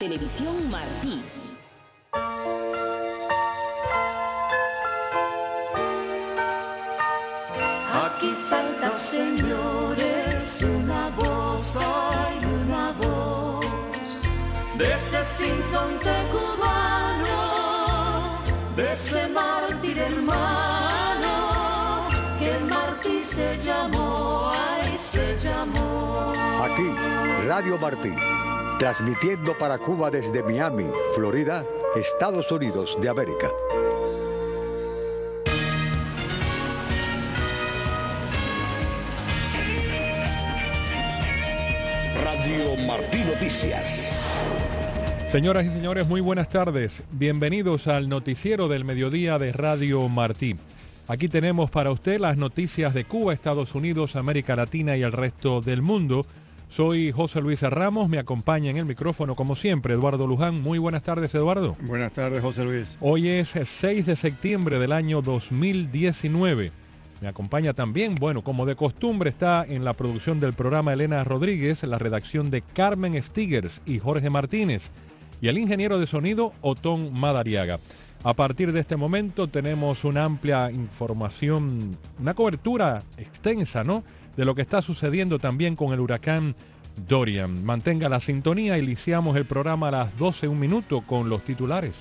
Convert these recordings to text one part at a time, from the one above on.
Televisión Martí. Aquí falta, señores, una voz, hay una voz de ese sinsonte cubano, de ese mártir hermano, que Martí se llamó, ay, se llamó. Aquí, Radio Martí, transmitiendo para Cuba desde Miami, Florida, Estados Unidos de América. Radio Martí Noticias. Señoras y señores, muy buenas tardes. Bienvenidos al noticiero del mediodía de Radio Martí. Aquí tenemos para usted las noticias de Cuba, Estados Unidos, América Latina y el resto del mundo. Soy José Luis Ramos, me acompaña en el micrófono como siempre Eduardo Luján. Muy buenas tardes, Eduardo. Buenas tardes, José Luis. Hoy es 6 de septiembre del año 2019. Me acompaña también, bueno, como de costumbre, está en la producción del programa Elena Rodríguez, la redacción de Carmen Stigers y Jorge Martínez, y el ingeniero de sonido Otón Madariaga. A partir de este momento tenemos una amplia información, una cobertura extensa, ¿no?, de lo que está sucediendo también con el huracán Dorian. Mantenga la sintonía, iniciamos el programa a las 12:01 con los titulares.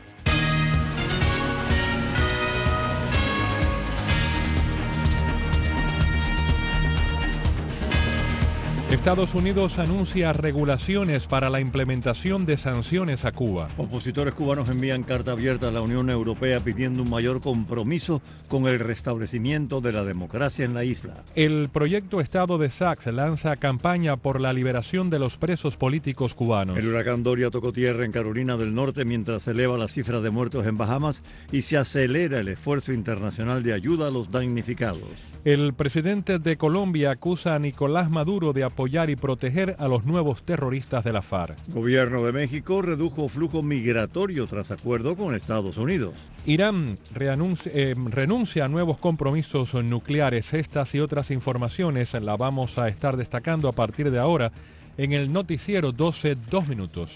Estados Unidos anuncia regulaciones para la implementación de sanciones a Cuba. Opositores cubanos envían carta abierta a la Unión Europea pidiendo un mayor compromiso con el restablecimiento de la democracia en la isla. El proyecto Estado de Sachs lanza campaña por la liberación de los presos políticos cubanos. El huracán Doria tocó tierra en Carolina del Norte mientras se eleva la cifra de muertos en Bahamas y se acelera el esfuerzo internacional de ayuda a los damnificados. El presidente de Colombia acusa a Nicolás Maduro de apoyar y proteger a los nuevos terroristas de la FARC. Gobierno de México redujo flujo migratorio tras acuerdo con Estados Unidos. Irán renuncia a nuevos compromisos nucleares. Estas y otras informaciones las vamos a estar destacando a partir de ahora en el noticiero 12:02.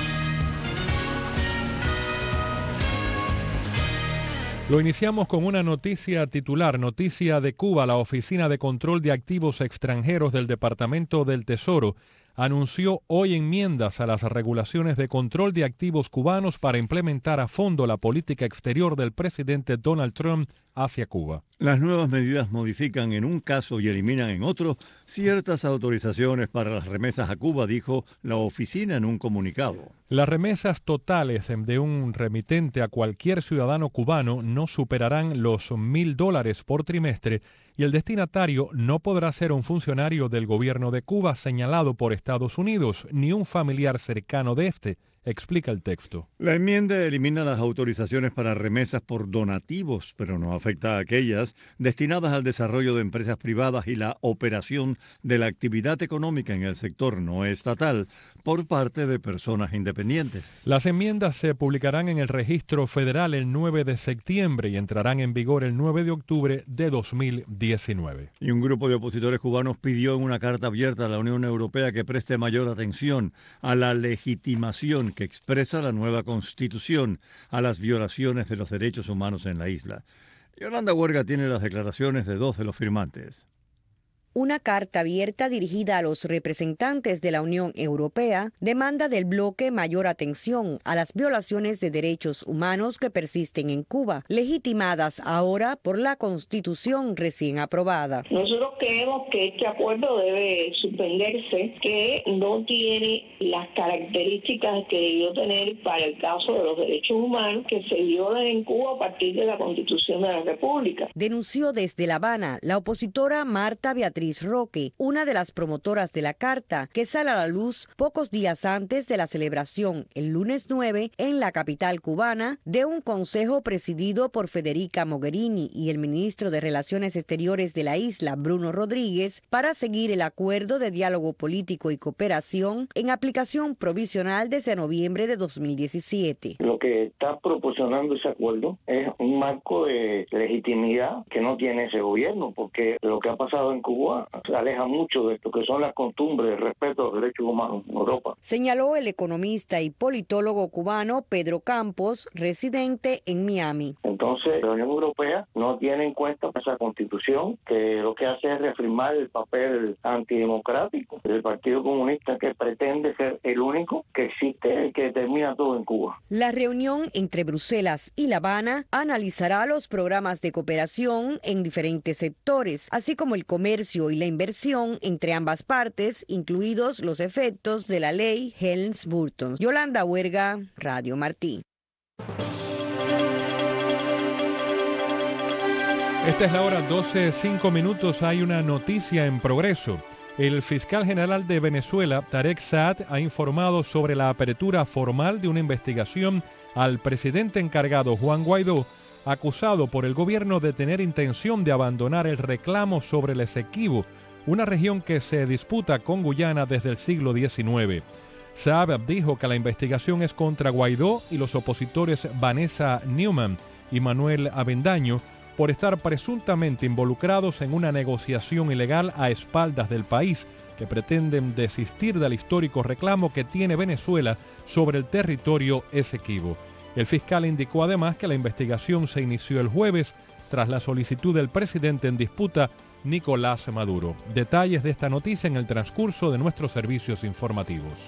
Lo iniciamos con una noticia titular, noticia de Cuba. La Oficina de Control de Activos Extranjeros del Departamento del Tesoro anunció hoy enmiendas a las regulaciones de control de activos cubanos para implementar a fondo la política exterior del presidente Donald Trump hacia Cuba. Las nuevas medidas modifican en un caso y eliminan en otro ciertas autorizaciones para las remesas a Cuba, dijo la oficina en un comunicado. Las remesas totales de un remitente a cualquier ciudadano cubano no superarán los $1,000 por trimestre y el destinatario no podrá ser un funcionario del gobierno de Cuba señalado por Estados Unidos ni un familiar cercano de este, explica el texto. La enmienda elimina las autorizaciones para remesas por donativos, pero no afecta a aquellas destinadas al desarrollo de empresas privadas y la operación de la actividad económica en el sector no estatal por parte de personas independientes. Las enmiendas se publicarán en el registro federal el 9 de septiembre y entrarán en vigor el 9 de octubre de 2019. Y un grupo de opositores cubanos pidió en una carta abierta a la Unión Europea que preste mayor atención a la legitimación que expresa la nueva Constitución a las violaciones de los derechos humanos en la isla. Yolanda Huerga tiene las declaraciones de dos de los firmantes. Una carta abierta dirigida a los representantes de la Unión Europea demanda del bloque mayor atención a las violaciones de derechos humanos que persisten en Cuba, legitimadas ahora por la Constitución recién aprobada. Nosotros creemos que este acuerdo debe suspenderse, que no tiene las características que debió tener para el caso de los derechos humanos que se violan en Cuba a partir de la Constitución de la República. Denunció desde La Habana la opositora Marta Beatriz Roque, una de las promotoras de la carta, que sale a la luz pocos días antes de la celebración, el lunes 9, en la capital cubana, de un consejo presidido por Federica Mogherini y el ministro de Relaciones Exteriores de la isla, Bruno Rodríguez, para seguir el acuerdo de diálogo político y cooperación en aplicación provisional desde noviembre de 2017. Lo que está proporcionando ese acuerdo es un marco de legitimidad que no tiene ese gobierno, porque lo que ha pasado en Cuba Cuba se aleja mucho de esto que son las costumbres de respeto a los derechos humanos en Europa. Señaló el economista y politólogo cubano Pedro Campos, residente en Miami. Entonces, la Unión Europea no tiene en cuenta esa constitución, que lo que hace es reafirmar el papel antidemocrático del Partido Comunista, que pretende ser el único que existe, el que determina todo en Cuba. La reunión entre Bruselas y La Habana analizará los programas de cooperación en diferentes sectores, así como el comercio y la inversión entre ambas partes, incluidos los efectos de la ley Helms-Burton. Yolanda Huerga, Radio Martí. Esta es la hora 12:05. Hay una noticia en progreso. El fiscal general de Venezuela, Tarek Saad, ha informado sobre la apertura formal de una investigación al presidente encargado Juan Guaidó, acusado por el gobierno de tener intención de abandonar el reclamo sobre el Esequibo, una región que se disputa con Guyana desde el siglo XIX. Saad dijo que la investigación es contra Guaidó y los opositores Vanessa Newman y Manuel Avendaño por estar presuntamente involucrados en una negociación ilegal a espaldas del país que pretenden desistir del histórico reclamo que tiene Venezuela sobre el territorio Esequibo. El fiscal indicó además que la investigación se inició el jueves tras la solicitud del presidente en disputa, Nicolás Maduro. Detalles de esta noticia en el transcurso de nuestros servicios informativos.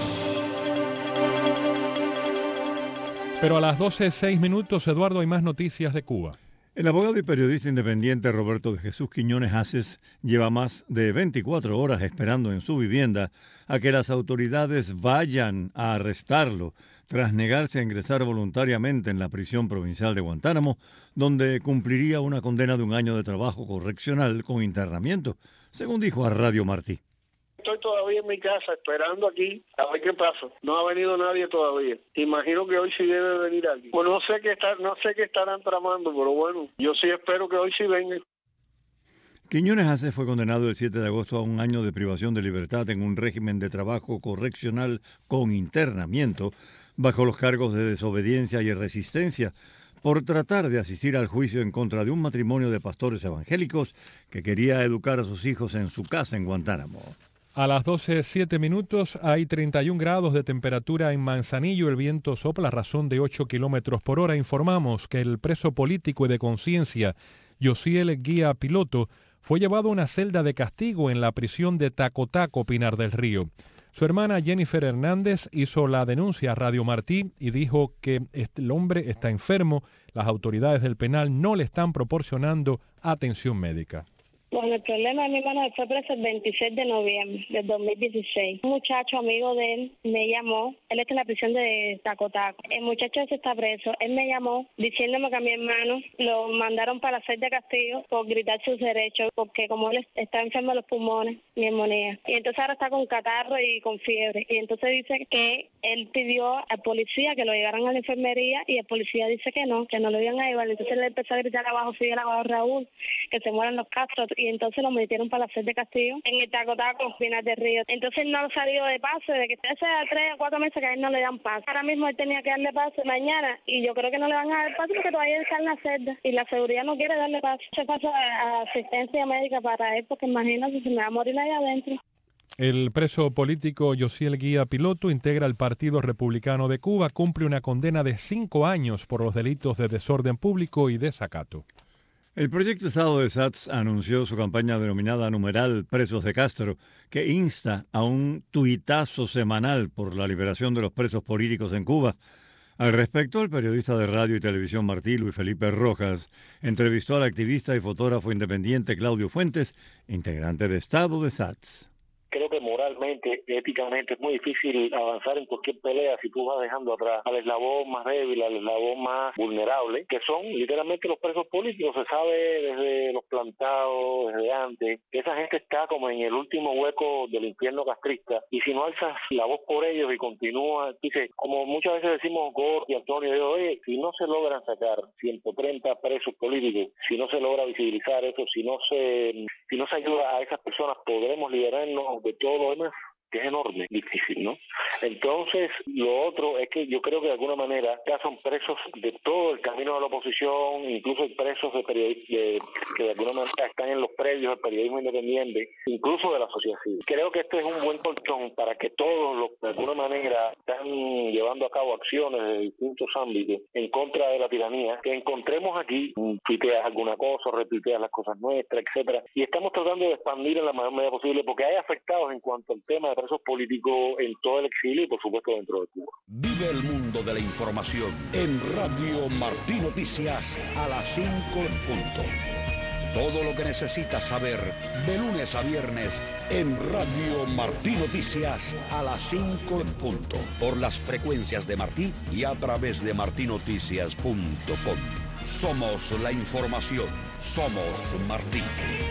Pero a las 12:06, Eduardo, hay más noticias de Cuba. El abogado y periodista independiente Roberto de Jesús Quiñones Haces lleva más de 24 horas esperando en su vivienda a que las autoridades vayan a arrestarlo tras negarse a ingresar voluntariamente en la prisión provincial de Guantánamo, donde cumpliría una condena de 1 año de trabajo correccional con internamiento, según dijo a Radio Martí. Estoy todavía en mi casa esperando aquí a ver qué pasa. No ha venido nadie todavía. Imagino que hoy sí debe venir alguien. Pues no sé qué estarán tramando, pero bueno, yo sí espero que hoy sí vengan. Quiñones Haces fue condenado el 7 de agosto a 1 año de privación de libertad en un régimen de trabajo correccional con internamiento bajo los cargos de desobediencia y resistencia por tratar de asistir al juicio en contra de un matrimonio de pastores evangélicos que quería educar a sus hijos en su casa en Guantánamo. A las 12:07 hay 31 grados de temperatura en Manzanillo. El viento sopla a razón de 8 kilómetros por hora. Informamos que el preso político y de conciencia, Yosiel Guía Piloto, fue llevado a una celda de castigo en la prisión de Tacotaco, Pinar del Río. Su hermana Jennifer Hernández hizo la denuncia a Radio Martí y dijo que el hombre está enfermo. Las autoridades del penal no le están proporcionando atención médica. Bueno, el problema de mi hermano fue preso el 26 de noviembre del 2016. Un muchacho amigo de él me llamó, él está en la prisión de Tacotaco. El muchacho ese está preso, él me llamó diciéndome que a mi hermano lo mandaron para la celda de castigo por gritar sus derechos, porque como él está enfermo de los pulmones, neumonía. Y entonces ahora está con catarro y con fiebre. Y entonces dice que él pidió al policía que lo llevaran a la enfermería y el policía dice que no lo iban a llevar. Entonces le empezó a gritar abajo Fidel, abajo Raúl, que se mueran los Castro. Y entonces lo metieron para la celda de castigo en el Tacotaco, Pinar del Río. Entonces él no ha salido de paso desde que hace 3 o 4 meses que a él no le dan paso. Ahora mismo él tenía que darle paso mañana y yo creo que no le van a dar paso porque todavía está en la celda y la seguridad no quiere darle paso. Se pasa a asistencia médica para él porque imagínate, se me va a morir ahí adentro. El preso político Yosiel Guía Piloto integra el Partido Republicano de Cuba, cumple una condena de 5 años por los delitos de desorden público y desacato. El Proyecto Estado de SATS anunció su campaña denominada numeral Presos de Castro, que insta a un tuitazo semanal por la liberación de los presos políticos en Cuba. Al respecto, el periodista de radio y televisión Martí, Luis Felipe Rojas, entrevistó al activista y fotógrafo independiente Claudio Fuentes, integrante de Estado de SATS. Creo que moralmente, éticamente, es muy difícil avanzar en cualquier pelea si tú vas dejando atrás al eslabón más débil, al eslabón más vulnerable, que son literalmente los presos políticos. Se sabe desde los plantados, desde antes, que esa gente está como en el último hueco del infierno castrista, y si no alzas la voz por ellos y continúas, dice, como muchas veces decimos Gordy y Antonio, digo, si no se logran sacar 130 presos políticos, si no se logra visibilizar eso, si no se ayuda a esas personas, podremos liberarnos de todo lo demás. que es enorme, difícil, ¿no? Entonces, lo otro es que yo creo que de alguna manera ya son presos de todo el camino de la oposición, incluso hay presos de que de alguna manera están en los predios del periodismo independiente, incluso de la sociedad civil. Creo que este es un buen colchón para que todos los que de alguna manera están llevando a cabo acciones de distintos ámbitos en contra de la tiranía, que encontremos aquí, tuiteas alguna cosa, retuiteas las cosas nuestras, etcétera, y estamos tratando de expandir en la mayor medida posible, porque hay afectados en cuanto al tema de presos políticos en todo el exilio y por supuesto dentro de Cuba. Vive el mundo de la información en Radio Martí Noticias a las 5 en punto. Todo lo que necesitas saber de lunes a viernes en Radio Martí Noticias a las 5 en punto. Por las frecuencias de Martí y a través de martinoticias.com. Somos la información. Somos Martí.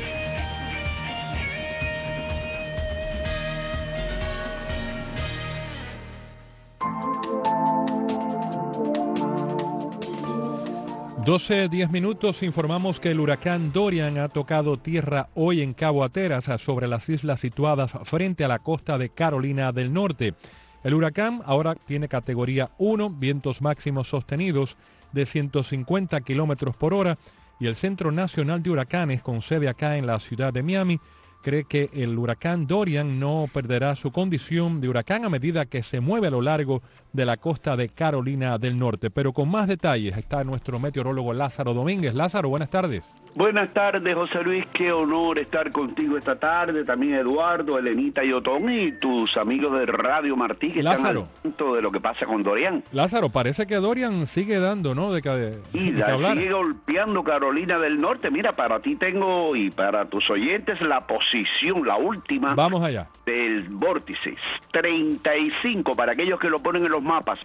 (12:10) informamos que el huracán Dorian ha tocado tierra hoy en Cabo Hateras, sobre las islas situadas frente a la costa de Carolina del Norte. El huracán ahora tiene categoría 1, vientos máximos sostenidos de 150 kilómetros por hora, y el Centro Nacional de Huracanes, con sede acá en la ciudad de Miami, cree que el huracán Dorian no perderá su condición de huracán a medida que se mueve a lo largo de la costa de Carolina del Norte. Pero con más detalles está nuestro meteorólogo Lázaro Domínguez. Lázaro, buenas tardes. Buenas tardes, José Luis. Qué honor estar contigo esta tarde. También Eduardo, Elenita y Otón y tus amigos de Radio Martí que Lázaro, están al tanto de lo que pasa con Dorian. Lázaro, parece que Dorian sigue dando, ¿no? De hablar. Sigue golpeando Carolina del Norte. Mira, para ti tengo y para tus oyentes la posición, la última. Vamos allá. Del vórtice. 35, para aquellos que lo ponen en los mapas.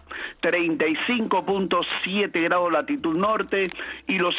35.7 grados latitud norte y los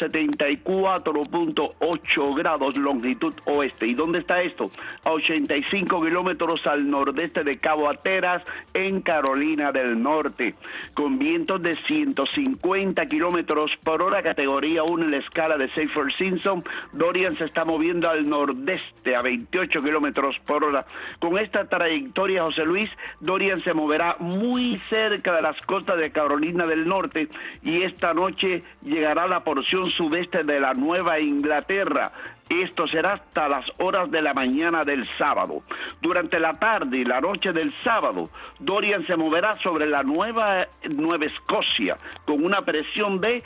74.8 grados longitud oeste. ¿Y dónde está esto? A 85 kilómetros al nordeste de Cabo Hateras, en Carolina del Norte, con vientos de 150 kilómetros por hora, categoría 1 en la escala de Saffir-Simpson. Dorian se está moviendo al nordeste a 28 kilómetros por hora. Con esta trayectoria, José Luis, Dorian se moverá muy cerca de las costas de Carolina del Norte y esta noche llegará a la porción sudeste de la Nueva Inglaterra. Esto será hasta las horas de la mañana del sábado. Durante la tarde y la noche del sábado, Dorian se moverá sobre la Nueva Escocia con una presión de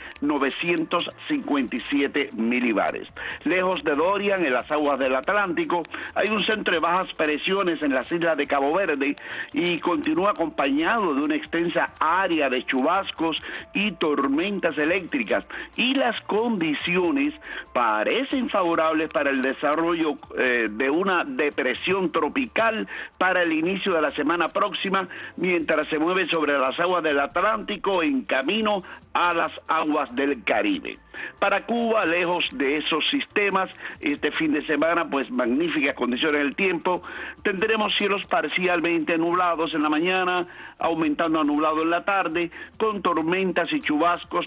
957 milibares. Lejos de Dorian, en las aguas del Atlántico, hay un centro de bajas presiones en las islas de Cabo Verde y continúa acompañado de una extensa área de chubascos y tormentas eléctricas. Y las condiciones parecen favorables para el desarrollo de una depresión tropical para el inicio de la semana próxima, mientras se mueve sobre las aguas del Atlántico en camino a las aguas del Caribe. Para Cuba, lejos de esos sistemas, este fin de semana, pues magníficas condiciones del tiempo. Tendremos cielos parcialmente nublados en la mañana, aumentando a nublado en la tarde, con tormentas y chubascos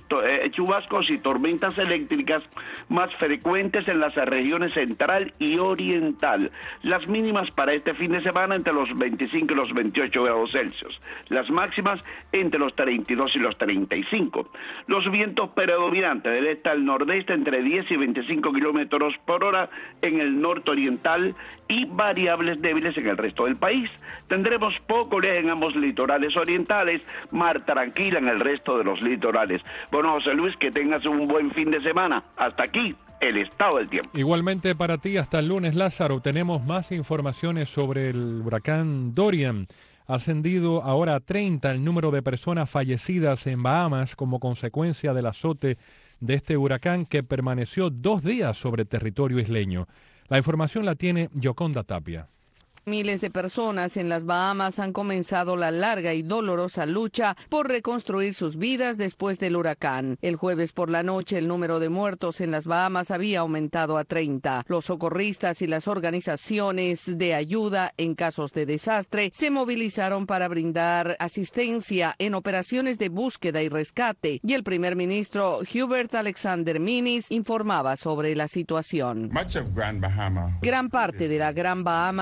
y tormentas eléctricas más frecuentes en las regiones central y oriental. Las mínimas para este fin de semana entre los 25 y los 28 grados Celsius. Las máximas entre los 32 y los 35. Los vientos predominantes del este al nordeste entre 10 y 25 kilómetros por hora en el norte oriental y variables débiles en el resto del país. Tendremos poco oleaje en ambos litorales orientales, mar tranquila en el resto de los litorales. Bueno, José Luis, que tengas un buen fin de semana. Hasta aquí el estado del tiempo. Igualmente para ti, hasta el lunes, Lázaro. Tenemos más informaciones sobre el huracán Dorian. Ha ascendido ahora a 30 el número de personas fallecidas en Bahamas como consecuencia del azote de este huracán que permaneció 2 días sobre territorio isleño. La información la tiene Yoconda Tapia. Miles de personas en las Bahamas han comenzado la larga y dolorosa lucha por reconstruir sus vidas después del huracán. El jueves por la noche, el número de muertos en las Bahamas había aumentado a 30. Los socorristas y las organizaciones de ayuda en casos de desastre se movilizaron para brindar asistencia en operaciones de búsqueda y rescate, y el primer ministro Hubert Alexander Minnis informaba sobre la situación. Gran parte de la Gran Bahama estaba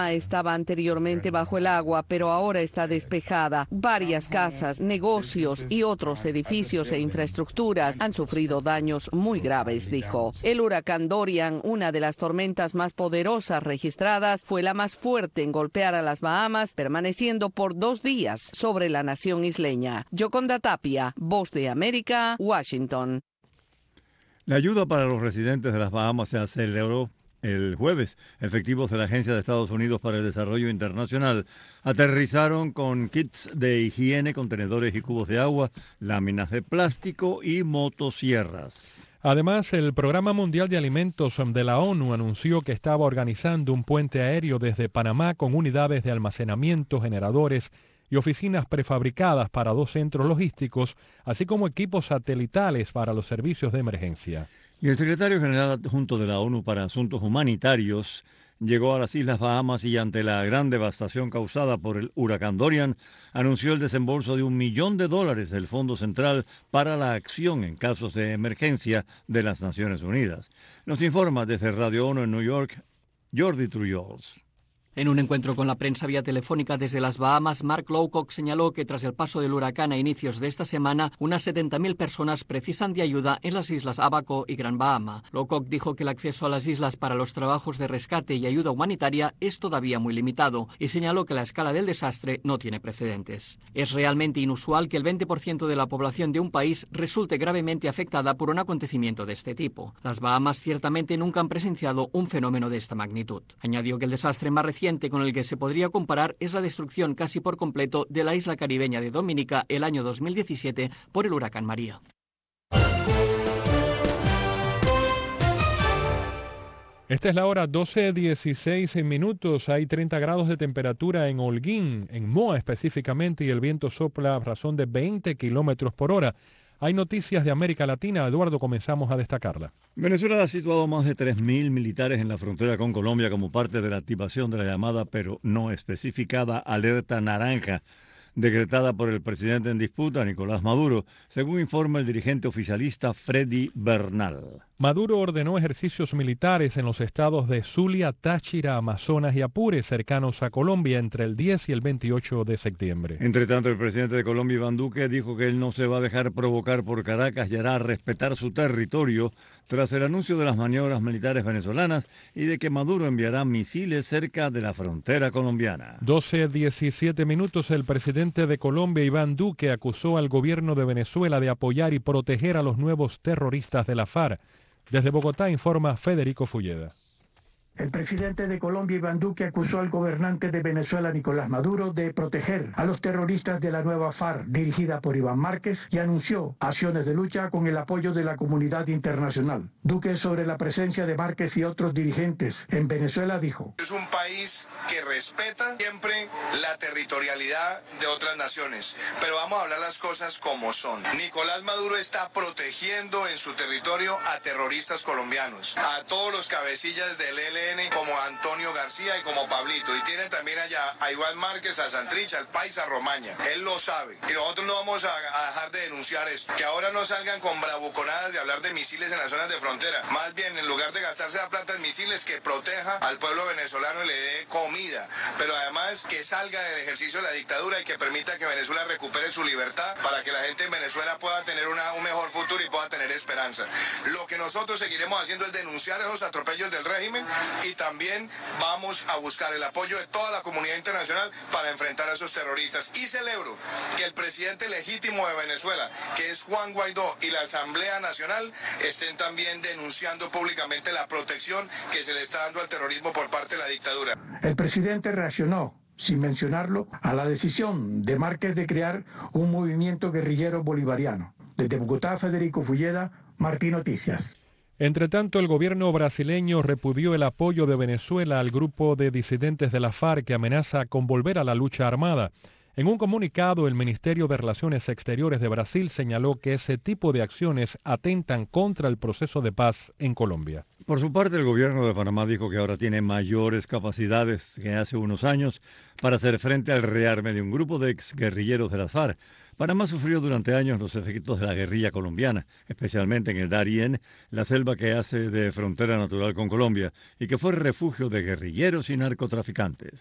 estaba anteriormente bajo el agua, pero ahora está despejada. Varias casas, negocios y otros edificios e infraestructuras han sufrido daños muy graves, dijo. El huracán Dorian, una de las tormentas más poderosas registradas, fue la más fuerte en golpear a las Bahamas, permaneciendo por 2 días sobre la nación isleña. Yoconda Tapia, Voz de América, Washington. La ayuda para los residentes de las Bahamas se aceleró el jueves. Efectivos de la Agencia de Estados Unidos para el Desarrollo Internacional aterrizaron con kits de higiene, contenedores y cubos de agua, láminas de plástico y motosierras. Además, el Programa Mundial de Alimentos de la ONU anunció que estaba organizando un puente aéreo desde Panamá con unidades de almacenamiento, generadores y oficinas prefabricadas para 2 centros logísticos, así como equipos satelitales para los servicios de emergencia. Y el secretario general adjunto de la ONU para Asuntos Humanitarios llegó a las Islas Bahamas y ante la gran devastación causada por el huracán Dorian, anunció el desembolso de $1 millón del Fondo Central para la acción en casos de emergencia de las Naciones Unidas. Nos informa desde Radio ONU en New York, Jordi Trullols. En un encuentro con la prensa vía telefónica desde las Bahamas, Mark Lowcock señaló que tras el paso del huracán a inicios de esta semana, unas 70.000 personas precisan de ayuda en las islas Abaco y Gran Bahama. Lowcock dijo que el acceso a las islas para los trabajos de rescate y ayuda humanitaria es todavía muy limitado y señaló que la escala del desastre no tiene precedentes. Es realmente inusual que el 20% de la población de un país resulte gravemente afectada por un acontecimiento de este tipo. Las Bahamas ciertamente nunca han presenciado un fenómeno de esta magnitud. Añadió que el desastre más reciente con el que se podría comparar es la destrucción casi por completo de la isla caribeña de Dominica el año 2017 por el huracán María. Esta es la hora 12:16 minutos. Hay 30 grados de temperatura en Holguín, en Moa específicamente, y el viento sopla a razón de 20 kilómetros por hora. Hay noticias de América Latina. Eduardo, comenzamos a destacarla. Venezuela ha situado más de 3.000 militares en la frontera con Colombia como parte de la activación de la llamada, pero no especificada, alerta naranja, decretada por el presidente en disputa, Nicolás Maduro, según informa el dirigente oficialista Freddy Bernal. Maduro ordenó ejercicios militares en los estados de Zulia, Táchira, Amazonas y Apure, cercanos a Colombia, entre el 10 y el 28 de septiembre. Entre tanto, el presidente de Colombia, Iván Duque, dijo que él no se va a dejar provocar por Caracas y hará respetar su territorio tras el anuncio de las maniobras militares venezolanas y de que Maduro enviará misiles cerca de la frontera colombiana. 12:17 minutos. El presidente de Colombia, Iván Duque, acusó al gobierno de Venezuela de apoyar y proteger a los nuevos terroristas de la FARC. Desde Bogotá informa Federico Fulleda. El presidente de Colombia, Iván Duque, acusó al gobernante de Venezuela, Nicolás Maduro, de proteger a los terroristas de la nueva FARC, dirigida por Iván Márquez, y anunció acciones de lucha con el apoyo de la comunidad internacional. Duque, sobre la presencia de Márquez y otros dirigentes en Venezuela, dijo: es un país que respeta siempre la territorialidad de otras naciones, pero vamos a hablar las cosas como son. Nicolás Maduro está protegiendo en su territorio a terroristas colombianos, a todos los cabecillas del ELN, como Antonio García y como Pablito, y tiene también allá a Iván Márquez, a Santrich, al Paisa Romaña. Él lo sabe y nosotros no vamos a dejar de denunciar esto, que ahora no salgan con bravuconadas de hablar de misiles en las zonas de frontera, más bien en lugar de gastarse la plata en misiles, que proteja al pueblo venezolano y le dé comida, pero además que salga del ejercicio de la dictadura y que permita que Venezuela recupere su libertad para que la gente en Venezuela pueda tener un mejor futuro y pueda tener esperanza. Lo que nosotros seguiremos haciendo es denunciar esos atropellos del régimen, y también vamos a buscar el apoyo de toda la comunidad internacional para enfrentar a esos terroristas. Y celebro que el presidente legítimo de Venezuela, que es Juan Guaidó, y la Asamblea Nacional estén también denunciando públicamente la protección que se le está dando al terrorismo por parte de la dictadura. El presidente reaccionó, sin mencionarlo, a la decisión de Márquez de crear un movimiento guerrillero bolivariano. Desde Bogotá, Federico Fulleda, Martín Noticias. Entre tanto, el gobierno brasileño repudió el apoyo de Venezuela al grupo de disidentes de la FARC que amenaza con volver a la lucha armada. En un comunicado, el Ministerio de Relaciones Exteriores de Brasil señaló que ese tipo de acciones atentan contra el proceso de paz en Colombia. Por su parte, el gobierno de Panamá dijo que ahora tiene mayores capacidades que hace unos años para hacer frente al rearme de un grupo de exguerrilleros de las FARC. Panamá sufrió durante años los efectos de la guerrilla colombiana, especialmente en el Darién, la selva que hace de frontera natural con Colombia y que fue refugio de guerrilleros y narcotraficantes.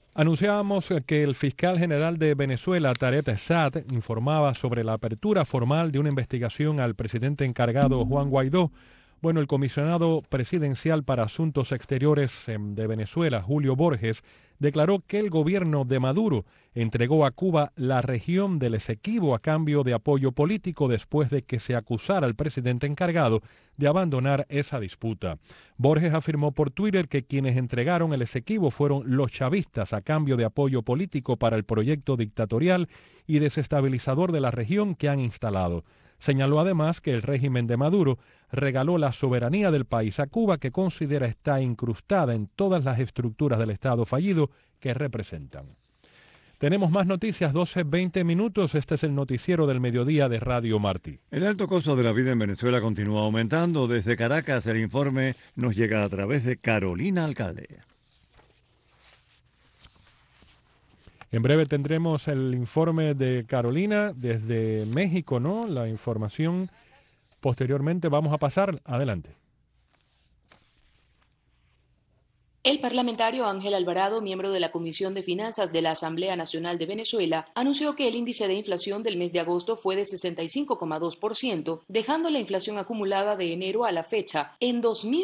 Anunciábamos que el fiscal general de Venezuela, Tarek Saad, informaba sobre la apertura formal de una investigación al presidente encargado Juan Guaidó. Bueno, el comisionado presidencial para Asuntos Exteriores de Venezuela, Julio Borges, declaró que el gobierno de Maduro entregó a Cuba la región del Esequibo a cambio de apoyo político después de que se acusara al presidente encargado de abandonar esa disputa. Borges afirmó por Twitter que quienes entregaron el Esequibo fueron los chavistas a cambio de apoyo político para el proyecto dictatorial y desestabilizador de la región que han instalado. Señaló además que el régimen de Maduro regaló la soberanía del país a Cuba, que considera está incrustada en todas las estructuras del Estado fallido que representan. Tenemos más noticias, 12:20 minutos. Este es el noticiero del mediodía de Radio Martí. El alto costo de la vida en Venezuela continúa aumentando. Desde Caracas, el informe nos llega a través de Carolina Alcalde. En breve tendremos el informe de Carolina desde México, ¿no? La información posteriormente vamos a pasar adelante. El parlamentario Ángel Alvarado, miembro de la Comisión de Finanzas de la Asamblea Nacional de Venezuela, anunció que el índice de inflación del mes de agosto fue de 65,2%, dejando la inflación acumulada de enero a la fecha en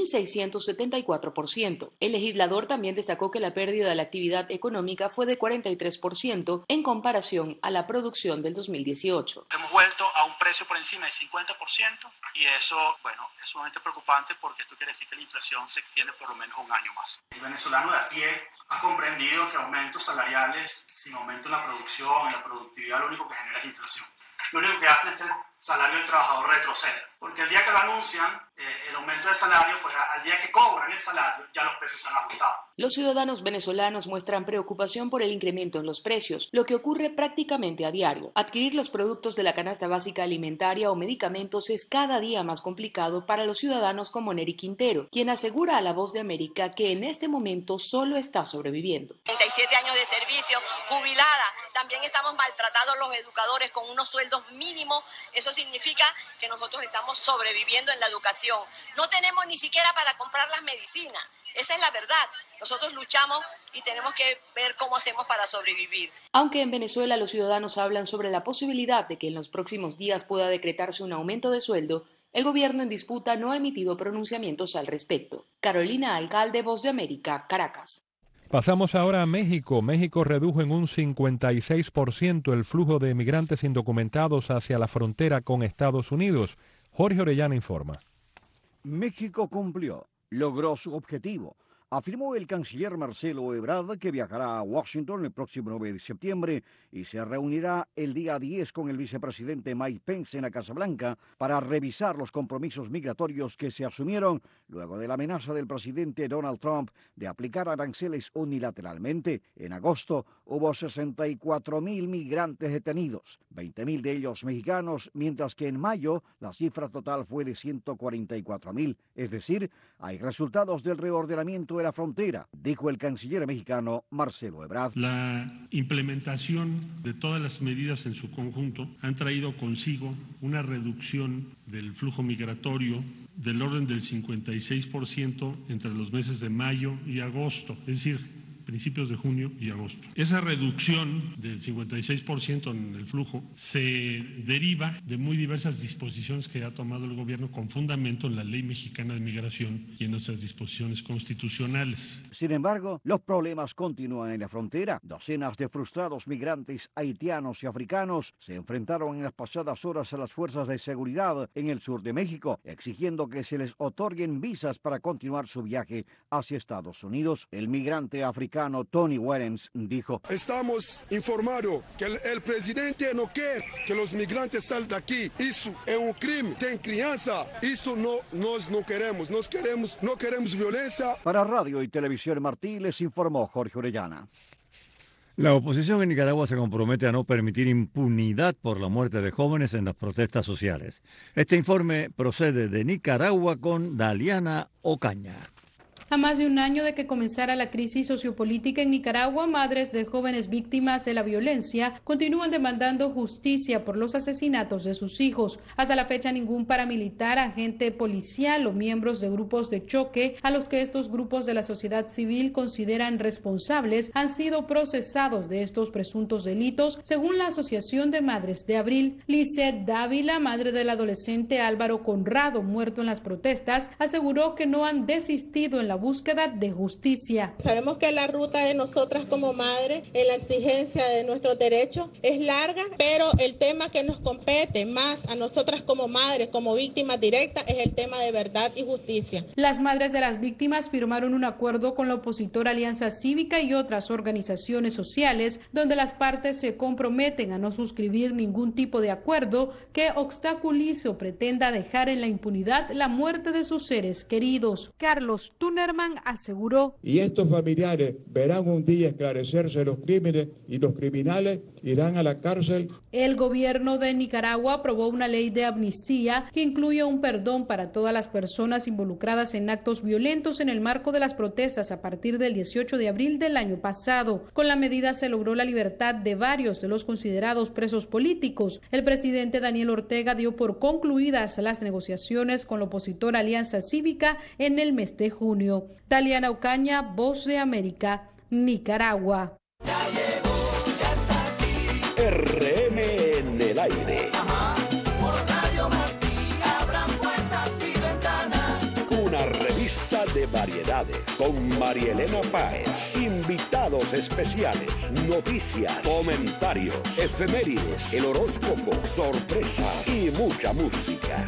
2.674%. El legislador también destacó que la pérdida de la actividad económica fue de 43% en comparación a la producción del 2018. Hemos vuelto a un precio por encima del 50% y eso, bueno, es sumamente preocupante porque esto quiere decir que la inflación se extiende por lo menos un año más. El venezolano de a pie ha comprendido que aumentos salariales sin aumento en la producción y la productividad lo único que genera es inflación. Lo único que hace es que el salario del trabajador retroceda, porque el día que lo anuncian, el aumento de salario, pues al día que cobran el salario, ya los precios se han ajustado. Los ciudadanos venezolanos muestran preocupación por el incremento en los precios, lo que ocurre prácticamente a diario. Adquirir los productos de la canasta básica alimentaria o medicamentos es cada día más complicado para los ciudadanos como Neri Quintero, quien asegura a La Voz de América que en este momento solo está sobreviviendo. 37 años de servicio, jubilada, también estamos maltratados los educadores con unos sueldos mínimos. Eso significa que nosotros estamos sobreviviendo en la educación. No tenemos ni siquiera para comprar las medicinas. Esa es la verdad. Nosotros luchamos y tenemos que ver cómo hacemos para sobrevivir. Aunque en Venezuela los ciudadanos hablan sobre la posibilidad de que en los próximos días pueda decretarse un aumento de sueldo, el gobierno en disputa no ha emitido pronunciamientos al respecto. Carolina Alcalde, Voz de América, Caracas. Pasamos ahora a México. México redujo en un 56% el flujo de migrantes indocumentados hacia la frontera con Estados Unidos. Jorge Orellana informa. México cumplió, logró su objetivo, afirmó el canciller Marcelo Ebrard, que viajará a Washington el próximo 9 de septiembre y se reunirá el día 10 con el vicepresidente Mike Pence en la Casa Blanca para revisar los compromisos migratorios que se asumieron luego de la amenaza del presidente Donald Trump de aplicar aranceles unilateralmente. En agosto hubo 64,000 migrantes detenidos, 20,000 de ellos mexicanos, mientras que en mayo la cifra total fue de 144,000. Es decir, hay resultados del reordenamiento de la frontera, dijo el canciller mexicano Marcelo Ebrard. La implementación de todas las medidas en su conjunto han traído consigo una reducción del flujo migratorio del orden del 56% entre los meses de mayo y agosto, es decir, principios de junio y agosto. Esa reducción del 56% en el flujo se deriva de muy diversas disposiciones que ha tomado el gobierno con fundamento en la Ley Mexicana de Migración y en nuestras disposiciones constitucionales. Sin embargo, los problemas continúan en la frontera. Docenas de frustrados migrantes haitianos y africanos se enfrentaron en las pasadas horas a las fuerzas de seguridad en el sur de México, exigiendo que se les otorguen visas para continuar su viaje hacia Estados Unidos. El migrante africano Tony Werens dijo: estamos informados que el presidente no quiere que los migrantes salgan de aquí. Eso es un crimen, tiene crianza. Eso no queremos. No queremos violencia. Para Radio y Televisión Martí les informó Jorge Orellana. La oposición en Nicaragua se compromete a no permitir impunidad por la muerte de jóvenes en las protestas sociales. Este informe procede de Nicaragua con Daliana Ocaña. A más de un año de que comenzara la crisis sociopolítica en Nicaragua, madres de jóvenes víctimas de la violencia continúan demandando justicia por los asesinatos de sus hijos. Hasta la fecha, ningún paramilitar, agente policial o miembros de grupos de choque a los que estos grupos de la sociedad civil consideran responsables han sido procesados de estos presuntos delitos, según la Asociación de Madres de Abril. Lisette Dávila, madre del adolescente Álvaro Conrado, muerto en las protestas, aseguró que no han desistido en la búsqueda de justicia. Sabemos que la ruta de nosotras como madres en la exigencia de nuestros derechos es larga, pero el tema que nos compete más a nosotras como madres, como víctimas directas, es el tema de verdad y justicia. Las madres de las víctimas firmaron un acuerdo con la opositora Alianza Cívica y otras organizaciones sociales, donde las partes se comprometen a no suscribir ningún tipo de acuerdo que obstaculice o pretenda dejar en la impunidad la muerte de sus seres queridos. Carlos Tunerman aseguró: y estos familiares verán un día esclarecerse los crímenes y los criminales irán a la cárcel. El gobierno de Nicaragua aprobó una ley de amnistía que incluye un perdón para todas las personas involucradas en actos violentos en el marco de las protestas a partir del 18 de abril del año pasado. Con la medida se logró la libertad de varios de los considerados presos políticos. El presidente Daniel Ortega dio por concluidas las negociaciones con la opositora Alianza Cívica en el mes de junio. Taliana Ocaña, Voz de América, Nicaragua. Ya llegó, ya está aquí. RM en el aire. Ajá, por Radio Martí abran puertas y ventanas. Una revista de variedades con Marielena Páez. Invitados especiales, noticias, comentarios, efemérides, el horóscopo, sorpresa y mucha música.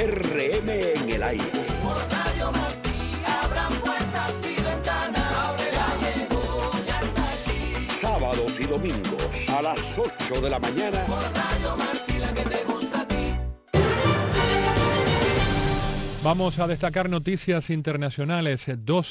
RM en el aire. Por Radio Martí abran puertas y ventanas. Ya llegó, ya está aquí. Sábados y domingos a las 8 de la mañana. Por Radio Martí, la que te gusta a ti. Vamos a destacar noticias internacionales.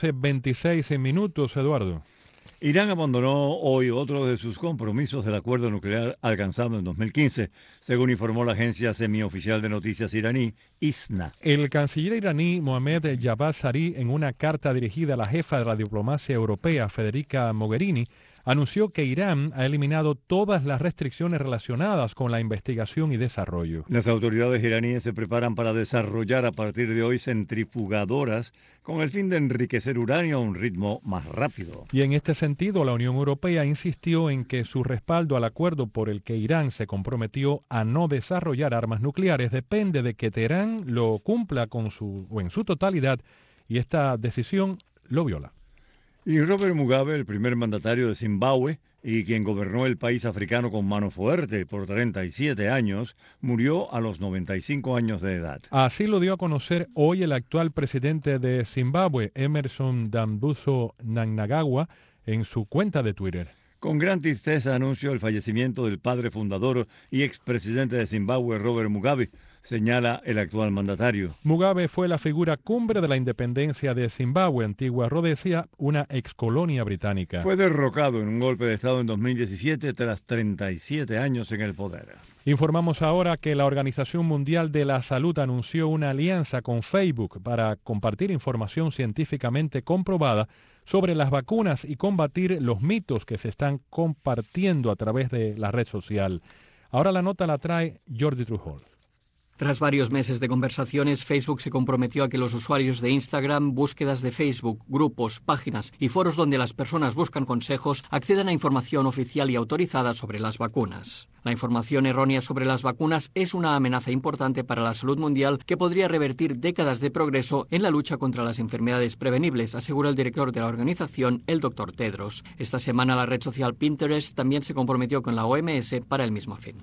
12:26 minutos, Eduardo. Irán abandonó hoy otro de sus compromisos del acuerdo nuclear alcanzado en 2015, según informó la agencia semioficial de noticias iraní, ISNA. El canciller iraní Mohammad Javad Zarif, en una carta dirigida a la jefa de la diplomacia europea, Federica Mogherini, anunció que Irán ha eliminado todas las restricciones relacionadas con la investigación y desarrollo. Las autoridades iraníes se preparan para desarrollar a partir de hoy centrifugadoras con el fin de enriquecer uranio a un ritmo más rápido. Y en este sentido, la Unión Europea insistió en que su respaldo al acuerdo por el que Irán se comprometió a no desarrollar armas nucleares depende de que Teherán lo cumpla en su totalidad, y esta decisión lo viola. Y Robert Mugabe, el primer mandatario de Zimbabue y quien gobernó el país africano con mano fuerte por 37 años, murió a los 95 años de edad. Así lo dio a conocer hoy el actual presidente de Zimbabue, Emmerson Dambuzo Mnangagwa, en su cuenta de Twitter. Con gran tristeza anunció el fallecimiento del padre fundador y expresidente de Zimbabue, Robert Mugabe, señala el actual mandatario. Mugabe fue la figura cumbre de la independencia de Zimbabue, antigua Rodesia, una excolonia británica. Fue derrocado en un golpe de Estado en 2017 tras 37 años en el poder. Informamos ahora que la Organización Mundial de la Salud anunció una alianza con Facebook para compartir información científicamente comprobada sobre las vacunas y combatir los mitos que se están compartiendo a través de la red social. Ahora la nota la trae Jordi Trujol. Tras varios meses de conversaciones, Facebook se comprometió a que los usuarios de Instagram, búsquedas de Facebook, grupos, páginas y foros donde las personas buscan consejos accedan a información oficial y autorizada sobre las vacunas. La información errónea sobre las vacunas es una amenaza importante para la salud mundial que podría revertir décadas de progreso en la lucha contra las enfermedades prevenibles, asegura el director de la organización, el Dr. Tedros. Esta semana la red social Pinterest también se comprometió con la OMS para el mismo fin.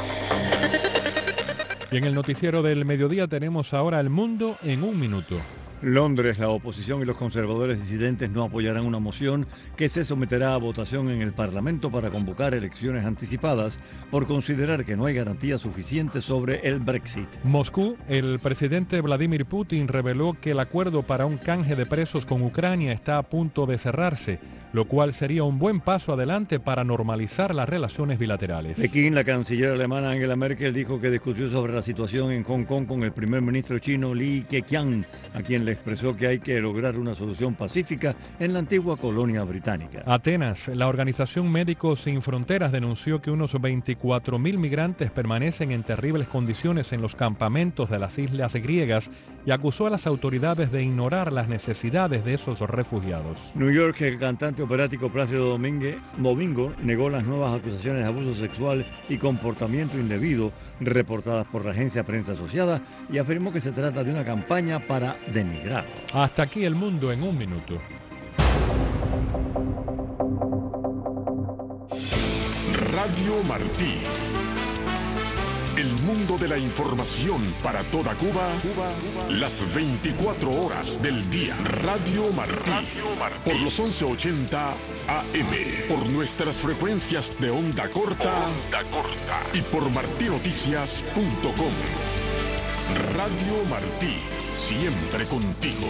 Y en el noticiero del mediodía tenemos ahora El Mundo en un minuto. Londres, la oposición y los conservadores disidentes no apoyarán una moción que se someterá a votación en el Parlamento para convocar elecciones anticipadas por considerar que no hay garantías suficientes sobre el Brexit. Moscú, el presidente Vladimir Putin reveló que el acuerdo para un canje de presos con Ucrania está a punto de cerrarse, lo cual sería un buen paso adelante para normalizar las relaciones bilaterales. Pekín, la canciller alemana Angela Merkel dijo que discutió sobre la situación en Hong Kong con el primer ministro chino Li Keqiang, a quien le expresó que hay que lograr una solución pacífica en la antigua colonia británica. Atenas, la organización Médicos Sin Fronteras denunció que unos 24.000 migrantes permanecen en terribles condiciones en los campamentos de las islas griegas y acusó a las autoridades de ignorar las necesidades de esos refugiados. New York, el cantante operático Plácido Domingo negó las nuevas acusaciones de abuso sexual y comportamiento indebido reportadas por la agencia Prensa Asociada y afirmó que se trata de una campaña para denigrarlo. Hasta aquí el mundo en un minuto. Radio Martí. El mundo de la información para toda Cuba, las 24 horas del día. Radio Martí. Por los 1180 AM. Por nuestras frecuencias de onda corta. Y por martinoticias.com. Radio Martí. Siempre contigo.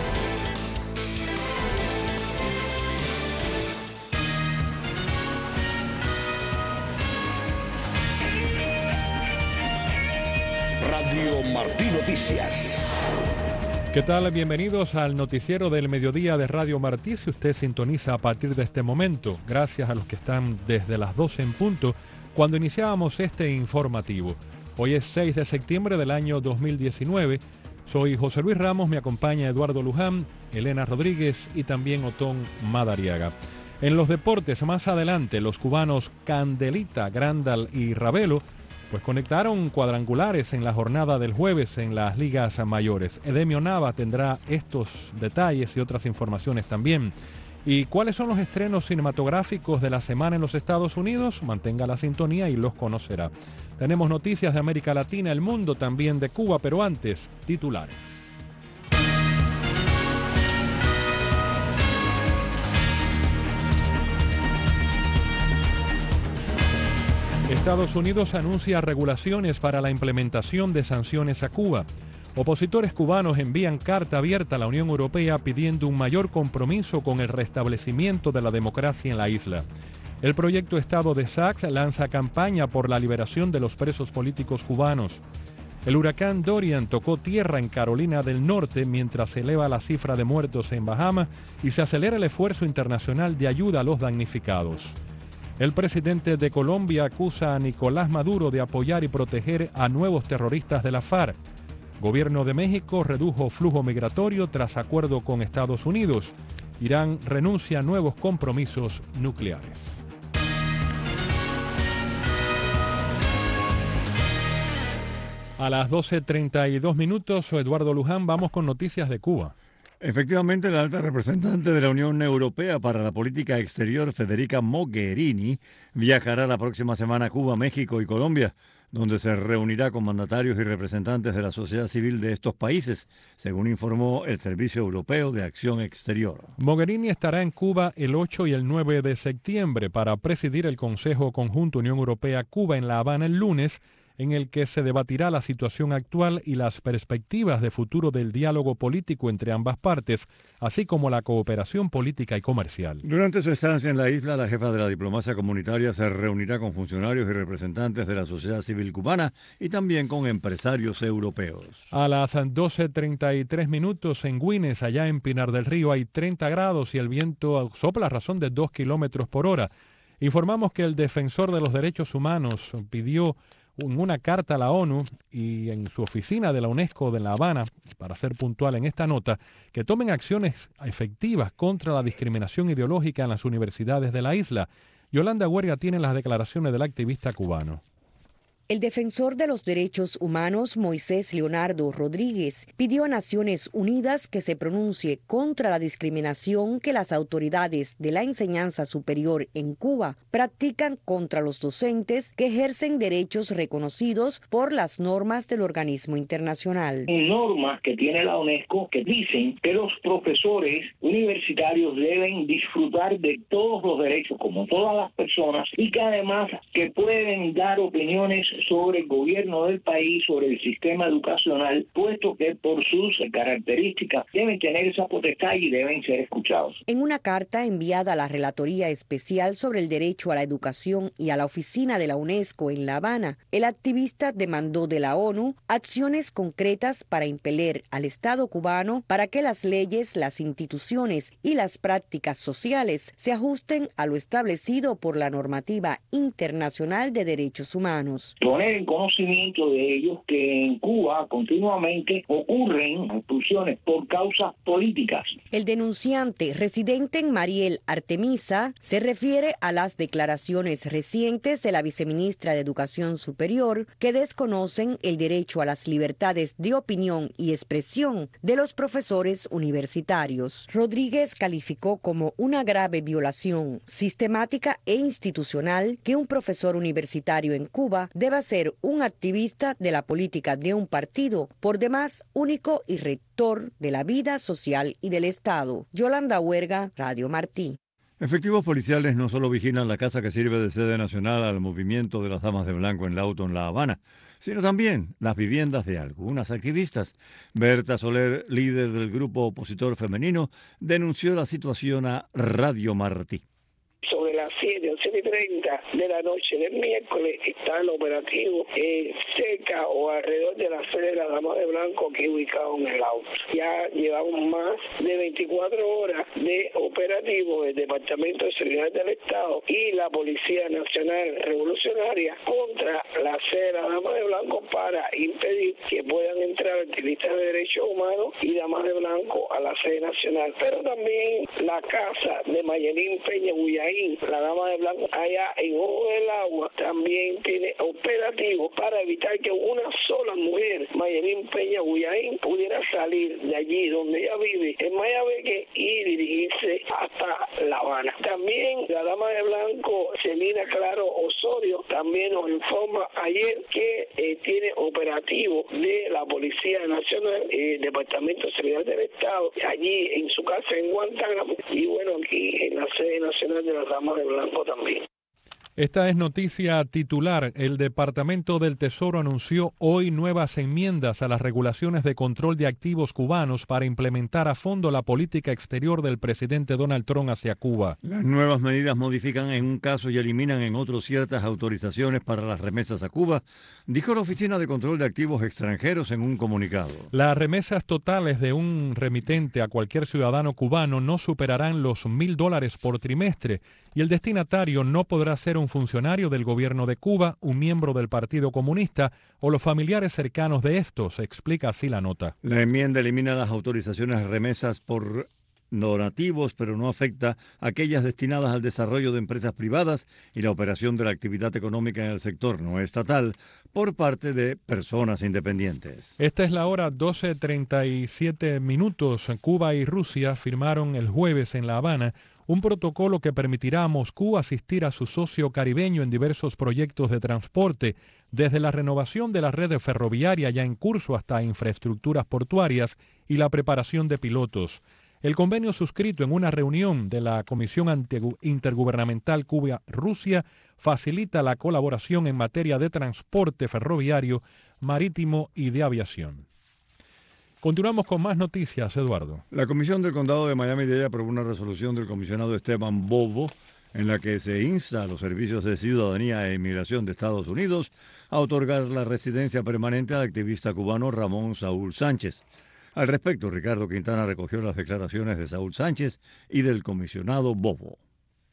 Radio Martí Noticias. ¿Qué tal? Bienvenidos al noticiero del mediodía de Radio Martí. Si usted sintoniza a partir de este momento, gracias a los que están desde las 12 en punto, cuando iniciábamos este informativo. Hoy es 6 de septiembre del año 2019. Soy José Luis Ramos, me acompaña Eduardo Luján, Elena Rodríguez y también Otón Madariaga. En los deportes, más adelante, los cubanos Candelita, Grandal y Ravelo pues conectaron cuadrangulares en la jornada del jueves en las ligas mayores. Edemio Nava tendrá estos detalles y otras informaciones también. ¿Y cuáles son los estrenos cinematográficos de la semana en los Estados Unidos? Mantenga la sintonía y los conocerá. Tenemos noticias de América Latina, el mundo, también de Cuba, pero antes, titulares. Estados Unidos anuncia regulaciones para la implementación de sanciones a Cuba. Opositores cubanos envían carta abierta a la Unión Europea pidiendo un mayor compromiso con el restablecimiento de la democracia en la isla. El proyecto Estado de Sachs lanza campaña por la liberación de los presos políticos cubanos. El huracán Dorian tocó tierra en Carolina del Norte mientras se eleva la cifra de muertos en Bahamas y se acelera el esfuerzo internacional de ayuda a los damnificados. El presidente de Colombia acusa a Nicolás Maduro de apoyar y proteger a nuevos terroristas de la FARC. Gobierno de México redujo flujo migratorio tras acuerdo con Estados Unidos. Irán renuncia a nuevos compromisos nucleares. A las 12:32 minutos, Eduardo Luján, vamos con noticias de Cuba. Efectivamente, la alta representante de la Unión Europea para la Política Exterior, Federica Mogherini, viajará la próxima semana a Cuba, México y Colombia, donde se reunirá con mandatarios y representantes de la sociedad civil de estos países, según informó el Servicio Europeo de Acción Exterior. Mogherini estará en Cuba el 8 y el 9 de septiembre para presidir el Consejo Conjunto Unión Europea-Cuba en La Habana el lunes, en el que se debatirá la situación actual y las perspectivas de futuro del diálogo político entre ambas partes, así como la cooperación política y comercial. Durante su estancia en la isla, la jefa de la diplomacia comunitaria se reunirá con funcionarios y representantes de la sociedad civil cubana y también con empresarios europeos. A las 12:33 minutos en Güines, allá en Pinar del Río, hay 30 grados y el viento sopla a razón de 2 kilómetros por hora. Informamos que el defensor de los derechos humanos pidió en una carta a la ONU y en su oficina de la UNESCO de La Habana, para ser puntual en esta nota, que tomen acciones efectivas contra la discriminación ideológica en las universidades de la isla. Yolanda Huerga tiene las declaraciones del activista cubano. El defensor de los derechos humanos, Moisés Leonardo Rodríguez, pidió a Naciones Unidas que se pronuncie contra la discriminación que las autoridades de la enseñanza superior en Cuba practican contra los docentes que ejercen derechos reconocidos por las normas del organismo internacional. Normas que tiene la UNESCO que dicen que los profesores universitarios deben disfrutar de todos los derechos como todas las personas y que además que pueden dar opiniones sobre el gobierno del país, sobre el sistema educacional, puesto que por sus características deben tener esa potestad y deben ser escuchados. En una carta enviada a la Relatoría Especial sobre el Derecho a la Educación y a la Oficina de la UNESCO en La Habana, el activista demandó de la ONU acciones concretas para impeler al Estado cubano para que las leyes, las instituciones y las prácticas sociales se ajusten a lo establecido por la normativa internacional de derechos humanos. Poner en conocimiento de ellos que en Cuba continuamente ocurren expulsiones por causas políticas. El denunciante, residente en Mariel, Artemisa, se refiere a las declaraciones recientes de la viceministra de Educación Superior que desconocen el derecho a las libertades de opinión y expresión de los profesores universitarios. Rodríguez calificó como una grave violación sistemática e institucional que un profesor universitario en Cuba deba ser un activista de la política de un partido, por demás único y rector de la vida social y del Estado. Yolanda Huerga, Radio Martí. Efectivos policiales no solo vigilan la casa que sirve de sede nacional al movimiento de las Damas de Blanco en Lauto, en La Habana, sino también las viviendas de algunas activistas. Berta Soler, líder del grupo opositor femenino, denunció la situación a Radio Martí. Sobre las 7 o 7:30 de la noche del miércoles está el operativo cerca o alrededor de la sede de la Dama de Blanco que es ubicado en el auto. Ya llevamos más de 24 horas de operativo del Departamento de Seguridad del Estado y la Policía Nacional Revolucionaria contra la sede de la Dama de Blanco para impedir que puedan entrar activistas de derechos humanos y Damas de Blanco a la sede nacional. Pero también la casa de Mayelín Peña Guyaín, la Dama de Blanco, allá en Ojo del Agua, también tiene operativos para evitar que una sola mujer, Mayelín Peña Guyaín, pudiera salir de allí donde ella vive, en Mayabeque, y dirigirse hasta La Habana. También la Dama de Blanco, Celina Claro Osorio, también nos informa ayer que tiene operativo de la Policía Nacional, Departamento de Seguridad del Estado, allí en su casa en Guantánamo, y bueno, aquí en la sede nacional de las Damas de Blanco también. Esta es noticia titular. El Departamento del Tesoro anunció hoy nuevas enmiendas a las regulaciones de control de activos cubanos para implementar a fondo la política exterior del presidente Donald Trump hacia Cuba. Las nuevas medidas modifican en un caso y eliminan en otro ciertas autorizaciones para las remesas a Cuba, dijo la Oficina de Control de Activos Extranjeros en un comunicado. Las remesas totales de un remitente a cualquier ciudadano cubano no superarán los $1,000 por trimestre y el destinatario no podrá ser un funcionario del gobierno de Cuba, un miembro del Partido Comunista o los familiares cercanos de estos, explica así la nota. La enmienda elimina las autorizaciones de remesas por donativos, pero no afecta a aquellas destinadas al desarrollo de empresas privadas y la operación de la actividad económica en el sector no estatal por parte de personas independientes. Esta es la hora 12:37. Cuba y Rusia firmaron el jueves en La Habana un protocolo que permitirá a Moscú asistir a su socio caribeño en diversos proyectos de transporte, desde la renovación de la red ferroviaria ya en curso hasta infraestructuras portuarias y la preparación de pilotos. El convenio suscrito en una reunión de la Comisión Intergubernamental Cuba-Rusia facilita la colaboración en materia de transporte ferroviario, marítimo y de aviación. Continuamos con más noticias, Eduardo. La Comisión del Condado de Miami-Dade aprobó una resolución del comisionado Esteban Bovo en la que se insta a los servicios de ciudadanía e inmigración de Estados Unidos a otorgar la residencia permanente al activista cubano Ramón Saúl Sánchez. Al respecto, Ricardo Quintana recogió las declaraciones de Saúl Sánchez y del comisionado Bovo.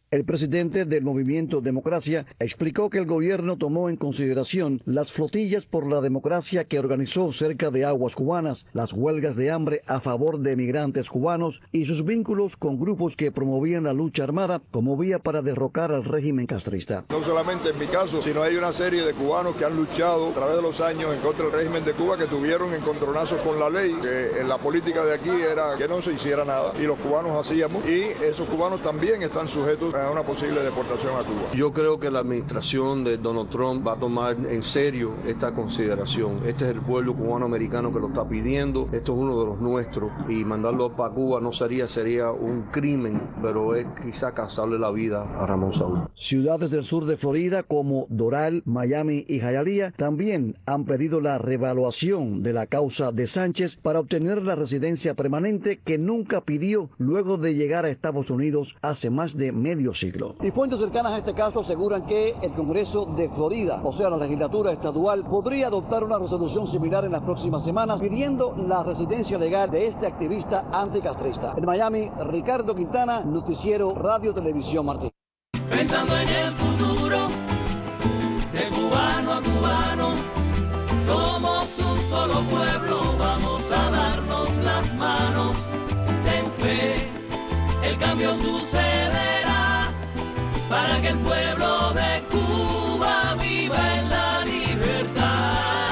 El presidente del Movimiento Democracia explicó que el gobierno tomó en consideración las flotillas por la democracia que organizó cerca de aguas cubanas, las huelgas de hambre a favor de migrantes cubanos y sus vínculos con grupos que promovían la lucha armada como vía para derrocar al régimen castrista. No solamente en mi caso, sino hay una serie de cubanos que han luchado a través de los años en contra del régimen de Cuba, que tuvieron encontronazos con la ley, que en la política de aquí era que no se hiciera nada y los cubanos hacíamos, y esos cubanos también están sujetos a una posible deportación a Cuba. Yo creo que la administración de Donald Trump va a tomar en serio esta consideración. Este es el pueblo cubano-americano que lo está pidiendo, esto es uno de los nuestros, y mandarlo para Cuba no sería un crimen, pero es quizá causarle la vida a Ramón Saúl. Ciudades del sur de Florida como Doral, Miami y Hialeah también han pedido la reevaluación de la causa de Sánchez para obtener la residencia permanente que nunca pidió luego de llegar a Estados Unidos hace más de medio siglo. Y fuentes cercanas a este caso aseguran que el Congreso de Florida, o sea la legislatura estadual, podría adoptar una resolución similar en las próximas semanas pidiendo la residencia legal de este activista anticastrista. En Miami, Ricardo Quintana, Noticiero Radio Televisión Martín. Pensando en el futuro, de cubano a cubano, somos un solo pueblo, vamos a darnos las manos. Ten fe, el cambio sucederá para que el pueblo de Cuba viva en la libertad.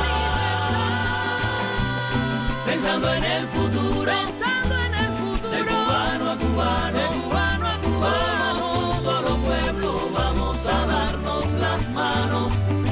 Pensando en el futuro, de cubano a cubano, somos un solo pueblo, vamos a darnos las manos.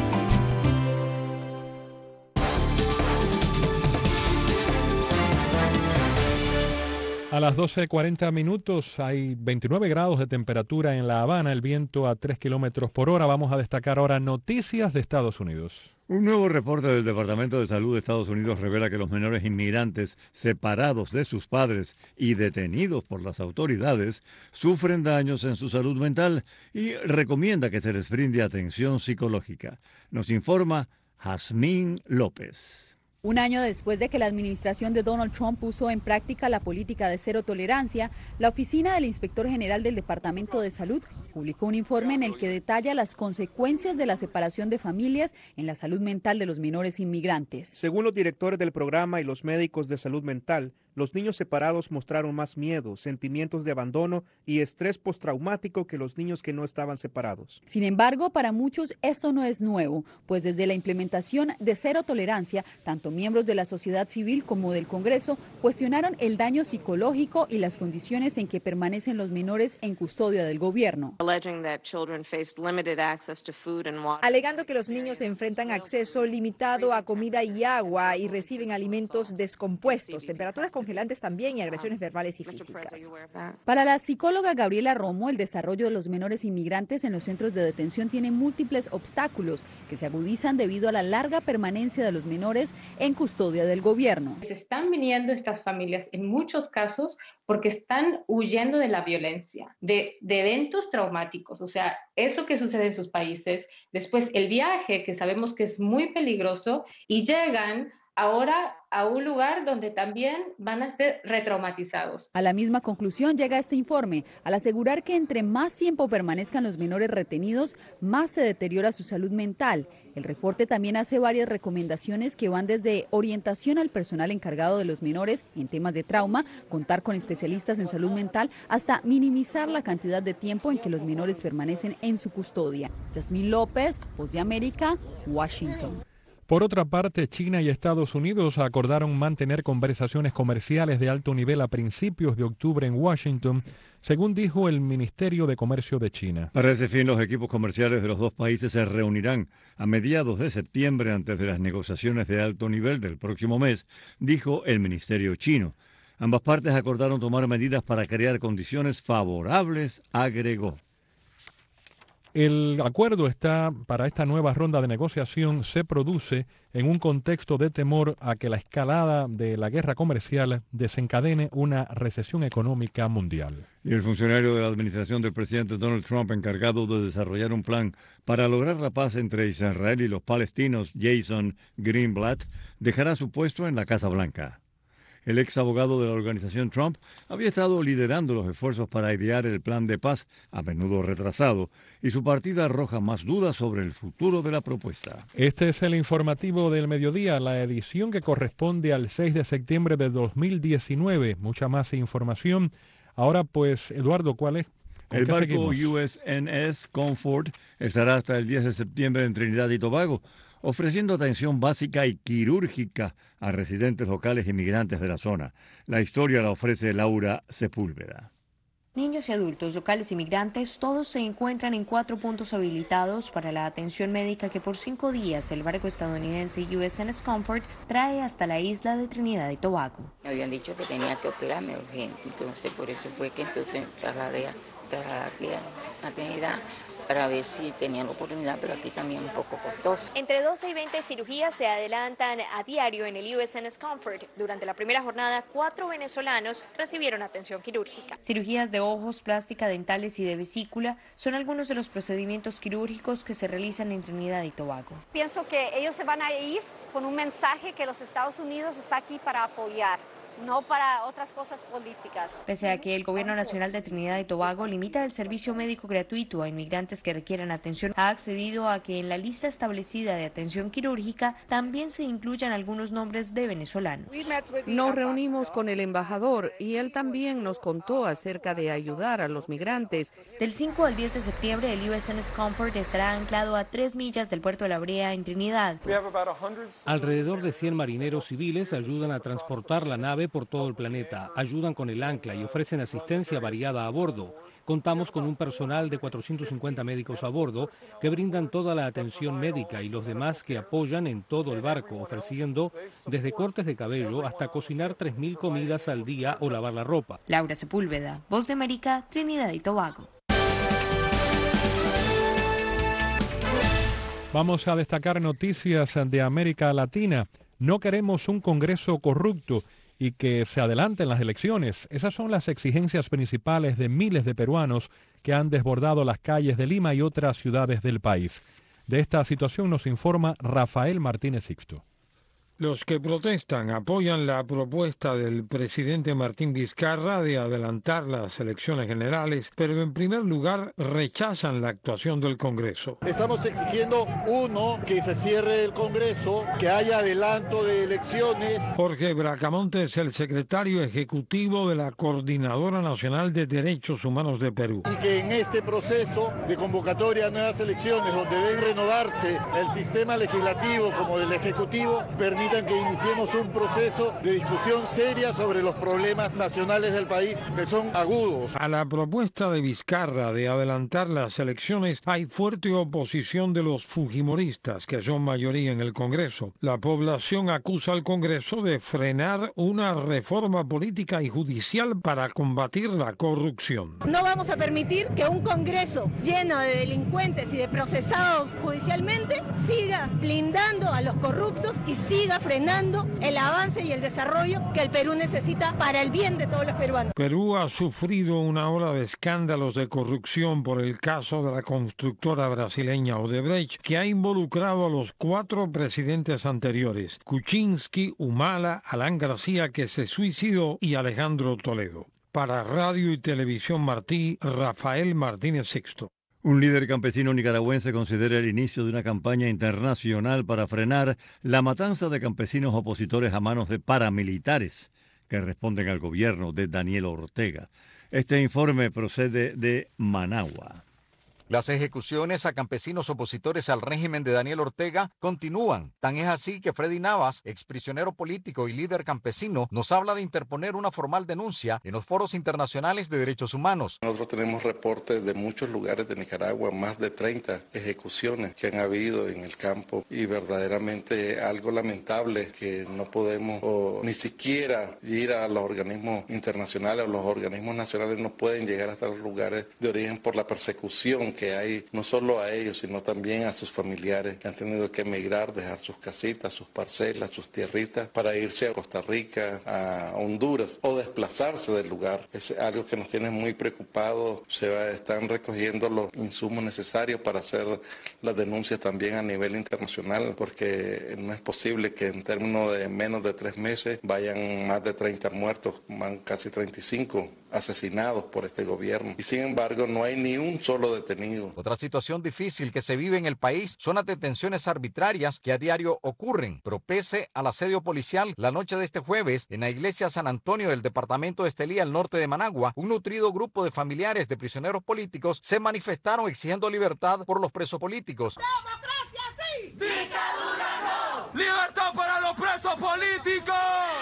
A las 12:40 minutos hay 29 grados de temperatura en La Habana, el viento a 3 kilómetros por hora. Vamos a destacar ahora noticias de Estados Unidos. Un nuevo reporte del Departamento de Salud de Estados Unidos revela que los menores inmigrantes separados de sus padres y detenidos por las autoridades sufren daños en su salud mental y recomienda que se les brinde atención psicológica. Nos informa Jazmín López. Un año después de que la administración de Donald Trump puso en práctica la política de cero tolerancia, la oficina del Inspector General del Departamento de Salud publicó un informe en el que detalla las consecuencias de la separación de familias en la salud mental de los menores inmigrantes. Según los directores del programa y los médicos de salud mental, los niños separados mostraron más miedo, sentimientos de abandono y estrés postraumático que los niños que no estaban separados. Sin embargo, para muchos esto no es nuevo, pues desde la implementación de cero tolerancia, tanto miembros de la sociedad civil como del Congreso cuestionaron el daño psicológico y las condiciones en que permanecen los menores en custodia del gobierno. Alegando que los niños se enfrentan acceso limitado a comida y agua y reciben alimentos descompuestos, temperaturas congelantes también y agresiones verbales y físicas. Para la psicóloga Gabriela Romo, el desarrollo de los menores inmigrantes en los centros de detención tiene múltiples obstáculos que se agudizan debido a la larga permanencia de los menores en custodia del gobierno. Se están viniendo estas familias en muchos casos porque están huyendo de la violencia, de eventos traumáticos, o sea, eso que sucede en sus países, después el viaje que sabemos que es muy peligroso y llegan ahora a un lugar donde también van a ser retraumatizados. A la misma conclusión llega este informe, al asegurar que entre más tiempo permanezcan los menores retenidos, más se deteriora su salud mental. El reporte también hace varias recomendaciones que van desde orientación al personal encargado de los menores en temas de trauma, contar con especialistas en salud mental, hasta minimizar la cantidad de tiempo en que los menores permanecen en su custodia. Jazmín López, Voz de América, Washington. Por otra parte, China y Estados Unidos acordaron mantener conversaciones comerciales de alto nivel a principios de octubre en Washington, según dijo el Ministerio de Comercio de China. Para ese fin, los equipos comerciales de los dos países se reunirán a mediados de septiembre antes de las negociaciones de alto nivel del próximo mes, dijo el Ministerio chino. Ambas partes acordaron tomar medidas para crear condiciones favorables, agregó. El acuerdo para esta nueva ronda de negociación se produce en un contexto de temor a que la escalada de la guerra comercial desencadene una recesión económica mundial. Y el funcionario de la administración del presidente Donald Trump, encargado de desarrollar un plan para lograr la paz entre Israel y los palestinos, Jason Greenblatt, dejará su puesto en la Casa Blanca. El ex abogado de la organización Trump había estado liderando los esfuerzos para idear el plan de paz, a menudo retrasado, y su partida arroja más dudas sobre el futuro de la propuesta. Este es el informativo del mediodía, la edición que corresponde al 6 de septiembre de 2019. Mucha más información. Ahora pues, Eduardo, ¿cuál es? El barco USNS Comfort estará hasta el 10 de septiembre en Trinidad y Tobago, ofreciendo atención básica y quirúrgica a residentes locales y migrantes de la zona. La historia la ofrece Laura Sepúlveda. Niños y adultos, locales y migrantes, todos se encuentran en 4 puntos habilitados para la atención médica que por 5 días el barco estadounidense USNS Comfort trae hasta la isla de Trinidad y Tobago. Me habían dicho que tenía que operarme urgente, entonces por eso fue que trasladé aquí a Trinidad para ver si tenían la oportunidad, pero aquí también un poco costoso. Entre 12 y 20 cirugías se adelantan a diario en el USNS Comfort. Durante la primera jornada, 4 venezolanos recibieron atención quirúrgica. Cirugías de ojos, plástica, dentales y de vesícula son algunos de los procedimientos quirúrgicos que se realizan en Trinidad y Tobago. Pienso que ellos se van a ir con un mensaje que los Estados Unidos está aquí para apoyar, no para otras cosas políticas. Pese a que el Gobierno Nacional de Trinidad y Tobago limita el servicio médico gratuito a inmigrantes que requieran atención, ha accedido a que en la lista establecida de atención quirúrgica también se incluyan algunos nombres de venezolanos. Nos reunimos con el embajador y él también nos contó acerca de ayudar a los migrantes. Del 5 al 10 de septiembre, el USNS Comfort estará anclado a 3 millas del puerto de La Brea en Trinidad. Alrededor de 100 marineros civiles ayudan a transportar la nave por todo el planeta, ayudan con el ancla y ofrecen asistencia variada a bordo. Contamos con un personal de 450 médicos a bordo que brindan toda la atención médica y los demás que apoyan en todo el barco, ofreciendo desde cortes de cabello hasta cocinar 3.000 comidas al día o lavar la ropa. Laura Sepúlveda, Voz de América, Trinidad y Tobago. Vamos a destacar noticias de América Latina. No queremos un Congreso corrupto y que se adelanten las elecciones. Esas son las exigencias principales de miles de peruanos que han desbordado las calles de Lima y otras ciudades del país. De esta situación nos informa Rafael Martínez Sixto. Los que protestan apoyan la propuesta del presidente Martín Vizcarra de adelantar las elecciones generales, pero en primer lugar rechazan la actuación del Congreso. Estamos exigiendo, uno, que se cierre el Congreso, que haya adelanto de elecciones. Jorge Bracamonte es el secretario ejecutivo de la Coordinadora Nacional de Derechos Humanos de Perú. Y que en este proceso de convocatoria a nuevas elecciones, donde deben renovarse el sistema legislativo como del ejecutivo, permitan que iniciemos un proceso de discusión seria sobre los problemas nacionales del país que son agudos. A la propuesta de Vizcarra de adelantar las elecciones hay fuerte oposición de los fujimoristas, que son mayoría en el Congreso. La población acusa al Congreso de frenar una reforma política y judicial para combatir la corrupción. No vamos a permitir que un Congreso lleno de delincuentes y de procesados judicialmente siga blindando a los corruptos y siga frenando el avance y el desarrollo que el Perú necesita para el bien de todos los peruanos. Perú ha sufrido una ola de escándalos de corrupción por el caso de la constructora brasileña Odebrecht, que ha involucrado a los 4 presidentes anteriores: Kuczynski, Humala, Alan García, que se suicidó, y Alejandro Toledo. Para Radio y Televisión Martí, Rafael Martínez Sixto. Un líder campesino nicaragüense considera el inicio de una campaña internacional para frenar la matanza de campesinos opositores a manos de paramilitares que responden al gobierno de Daniel Ortega. Este informe procede de Managua. Las ejecuciones a campesinos opositores al régimen de Daniel Ortega continúan. Tan es así que Freddy Navas, exprisionero político y líder campesino, nos habla de interponer una formal denuncia en los foros internacionales de derechos humanos. Nosotros tenemos reportes de muchos lugares de Nicaragua, más de 30 ejecuciones que han habido en el campo, y verdaderamente algo lamentable que no podemos ni siquiera ir a los organismos internacionales, o los organismos nacionales no pueden llegar hasta los lugares de origen por la persecución que que hay, no solo a ellos, sino también a sus familiares que han tenido que emigrar, dejar sus casitas, sus parcelas, sus tierritas, para irse a Costa Rica, a Honduras, o desplazarse del lugar. Es algo que nos tiene muy preocupados. Están recogiendo los insumos necesarios para hacer las denuncias también a nivel internacional, porque no es posible que en términos de menos de 3 meses vayan más de 30 muertos, van casi 35 asesinados por este gobierno. Y sin embargo, no hay ni un solo detenido. Otra situación difícil que se vive en el país son las detenciones arbitrarias que a diario ocurren. Pero pese al asedio policial, la noche de este jueves, en la iglesia San Antonio del departamento de Estelí, al norte de Managua, un nutrido grupo de familiares de prisioneros políticos se manifestaron exigiendo libertad por los presos políticos. ¡Democracia sí! ¡Dictadura no! ¡Libertad para los presos políticos!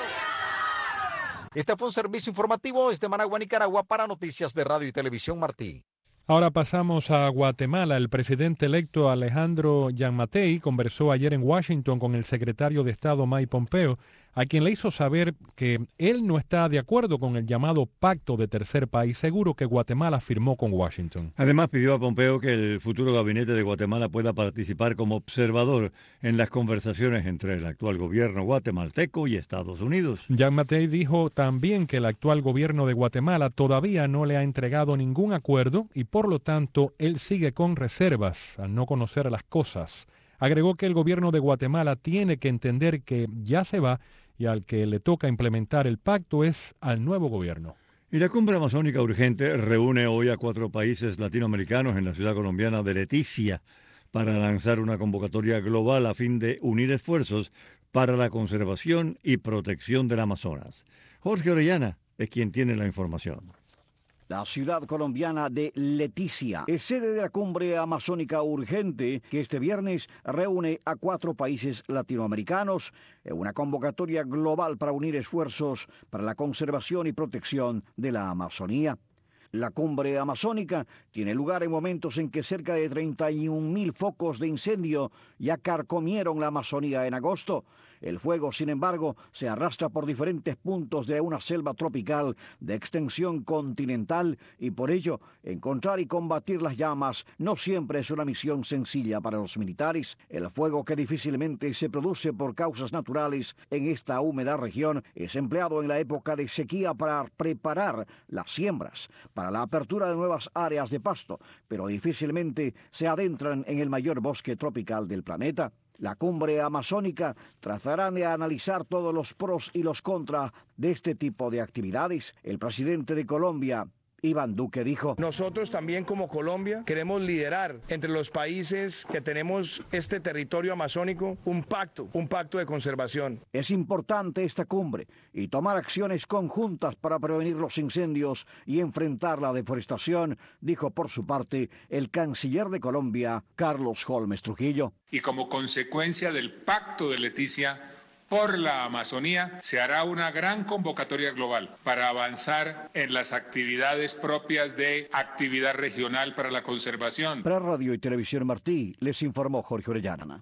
Este fue un servicio informativo desde Managua, Nicaragua, para Noticias de Radio y Televisión Martí. Ahora pasamos a Guatemala. El presidente electo Alejandro Giammattei conversó ayer en Washington con el secretario de Estado Mike Pompeo, a quien le hizo saber que él no está de acuerdo con el llamado Pacto de Tercer País Seguro que Guatemala firmó con Washington. Además, pidió a Pompeo que el futuro gabinete de Guatemala pueda participar como observador en las conversaciones entre el actual gobierno guatemalteco y Estados Unidos. Giammattei dijo también que el actual gobierno de Guatemala todavía no le ha entregado ningún acuerdo y por lo tanto él sigue con reservas al no conocer las cosas. Agregó que el gobierno de Guatemala tiene que entender que ya se va y al que le toca implementar el pacto es al nuevo gobierno. Y la cumbre amazónica urgente reúne hoy a 4 países latinoamericanos en la ciudad colombiana de Leticia para lanzar una convocatoria global a fin de unir esfuerzos para la conservación y protección del Amazonas. Jorge Orellana es quien tiene la información. La ciudad colombiana de Leticia es sede de la cumbre amazónica urgente que este viernes reúne a 4 países latinoamericanos en una convocatoria global para unir esfuerzos para la conservación y protección de la Amazonía. La cumbre amazónica tiene lugar en momentos en que cerca de 31.000 focos de incendio ya carcomieron la Amazonía en agosto. El fuego, sin embargo, se arrastra por diferentes puntos de una selva tropical de extensión continental y por ello, encontrar y combatir las llamas no siempre es una misión sencilla para los militares. El fuego, que difícilmente se produce por causas naturales en esta húmeda región, es empleado en la época de sequía para preparar las siembras, para la apertura de nuevas áreas de pasto, pero difícilmente se adentran en el mayor bosque tropical del planeta. La cumbre amazónica tratará de analizar todos los pros y los contras de este tipo de actividades. El presidente de Colombia, Iván Duque, dijo: nosotros también como Colombia queremos liderar entre los países que tenemos este territorio amazónico un pacto de conservación. Es importante esta cumbre y tomar acciones conjuntas para prevenir los incendios y enfrentar la deforestación, dijo por su parte el canciller de Colombia, Carlos Holmes Trujillo. Y como consecuencia del Pacto de Leticia por la Amazonía, se hará una gran convocatoria global para avanzar en las actividades propias de actividad regional para la conservación. Para Radio y Televisión Martí, les informó Jorge Orellana.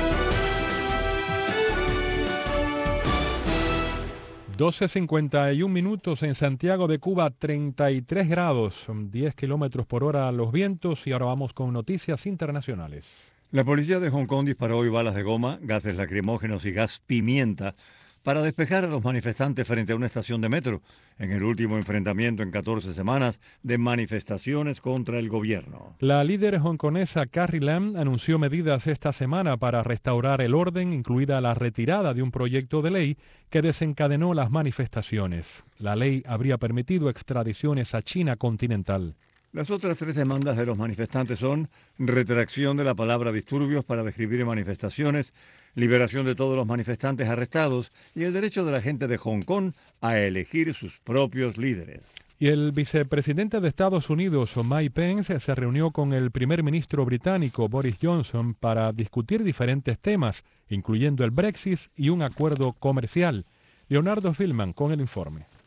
12:51 minutos en Santiago de Cuba, 33 grados, 10 kilómetros por hora los vientos y ahora vamos con noticias internacionales. La policía de Hong Kong disparó hoy balas de goma, gases lacrimógenos y gas pimienta para despejar a los manifestantes frente a una estación de metro, en el último enfrentamiento en 14 semanas de manifestaciones contra el gobierno. La líder hongkonesa Carrie Lam anunció medidas esta semana para restaurar el orden, incluida la retirada de un proyecto de ley que desencadenó las manifestaciones. La ley habría permitido extradiciones a China continental. Las otras 3 demandas de los manifestantes son retracción de la palabra disturbios para describir manifestaciones, liberación de todos los manifestantes arrestados y el derecho de la gente de Hong Kong a elegir sus propios líderes. Y el vicepresidente de Estados Unidos, Mike Pence, se reunió con el primer ministro británico Boris Johnson para discutir diferentes temas, incluyendo el Brexit y un acuerdo comercial. Leonardo Filman con el informe.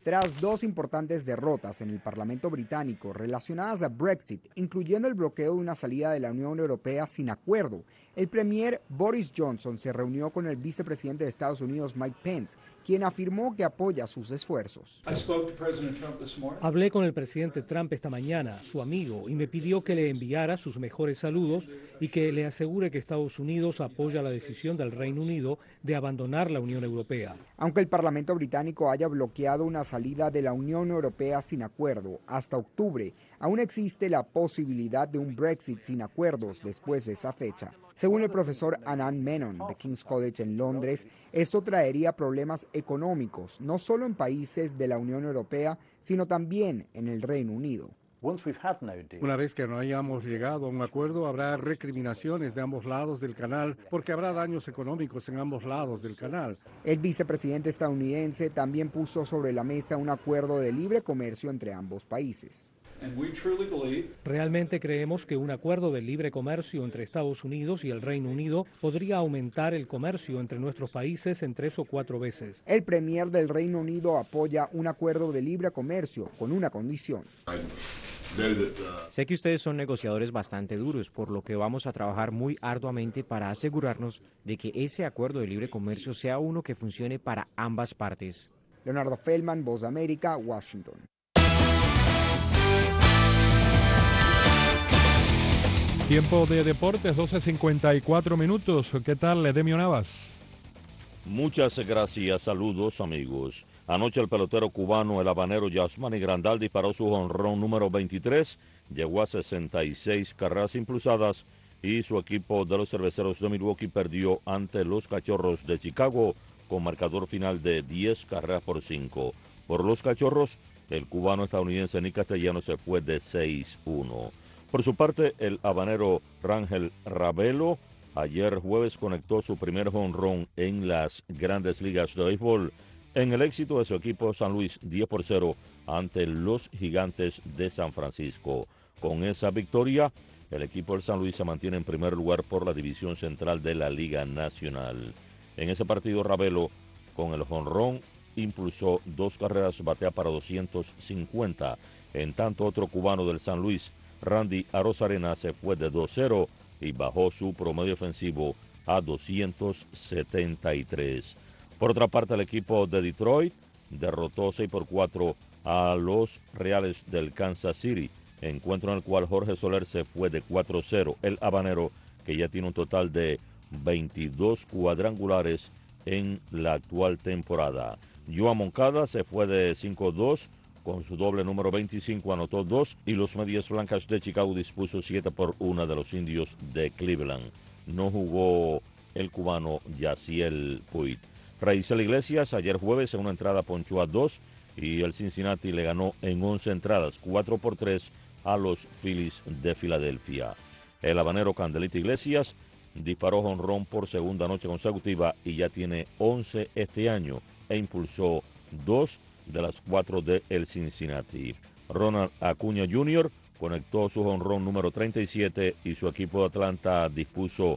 tras dos importantes derrotas en el Parlamento británico relacionadas a Brexit, incluyendo el bloqueo de una salida de la Unión Europea sin acuerdo. El premier Boris Johnson se reunió con el vicepresidente de Estados Unidos Mike Pence, quien afirmó que apoya sus esfuerzos. Hablé con el presidente Trump esta mañana, su amigo, y me pidió que le enviara sus mejores saludos y que le asegure que Estados Unidos apoya la decisión del Reino Unido de abandonar la Unión Europea. Aunque el Parlamento británico haya bloqueado una salida de la Unión Europea sin acuerdo hasta octubre, aún existe la posibilidad de un Brexit sin acuerdos después de esa fecha. Según el profesor Anand Menon de King's College en Londres, esto traería problemas económicos, no solo en países de la Unión Europea, sino también en el Reino Unido. Una vez que no hayamos llegado a un acuerdo, habrá recriminaciones de ambos lados del canal, porque habrá daños económicos en ambos lados del canal. El vicepresidente estadounidense también puso sobre la mesa un acuerdo de libre comercio entre ambos países. Realmente creemos que un acuerdo de libre comercio entre Estados Unidos y el Reino Unido podría aumentar el comercio entre nuestros países en 3 o 4 veces. El premier del Reino Unido apoya un acuerdo de libre comercio con una condición. Sé que ustedes son negociadores bastante duros, por lo que vamos a trabajar muy arduamente para asegurarnos de que ese acuerdo de libre comercio sea uno que funcione para ambas partes. Leonardo Feldman, Voz de América, Washington. Tiempo de deportes, 12:54 minutos. ¿Qué tal, Edemio Navas? Muchas gracias, saludos amigos. Anoche el pelotero cubano, el habanero Yasmani Grandal, disparó su jonrón número 23, llegó a 66 carreras impulsadas y su equipo de los Cerveceros de Milwaukee perdió ante los Cachorros de Chicago con marcador final de 10 carreras por 5. Por los Cachorros, el cubano estadounidense Nick Castellano se fue de 6-1. Por su parte, el habanero Rangel Ravelo ayer jueves conectó su primer jonrón en las Grandes Ligas de Béisbol en el éxito de su equipo San Luis 10-0 ante los Gigantes de San Francisco. Con esa victoria, el equipo del San Luis se mantiene en primer lugar por la división central de la Liga Nacional. En ese partido, Ravelo, con el jonrón, impulsó 2 carreras, batea para 250. En tanto, otro cubano del San Luis, Randy Arozarena, se fue de 2-0 y bajó su promedio ofensivo a 273. Por otra parte, el equipo de Detroit derrotó 6-4 a los Reales del Kansas City, encuentro en el cual Jorge Soler se fue de 4-0. El habanero, que ya tiene un total de 22 cuadrangulares en la actual temporada. Joan Moncada se fue de 5-2. Con su doble número 25 anotó 2 y los Medias Blancas de Chicago dispuso 7-1 de los Indios de Cleveland. No jugó el cubano Yaciel Puig. Raisel Iglesias ayer jueves en una entrada ponchó a 2 y el Cincinnati le ganó en 11 entradas, 4-3 a los Phillies de Filadelfia. El habanero Candelita Iglesias disparó jonrón por segunda noche consecutiva y ya tiene 11 este año e impulsó 2 de las 4 de el Cincinnati. Ronald Acuña Jr. conectó su jonrón número 37 y su equipo de Atlanta dispuso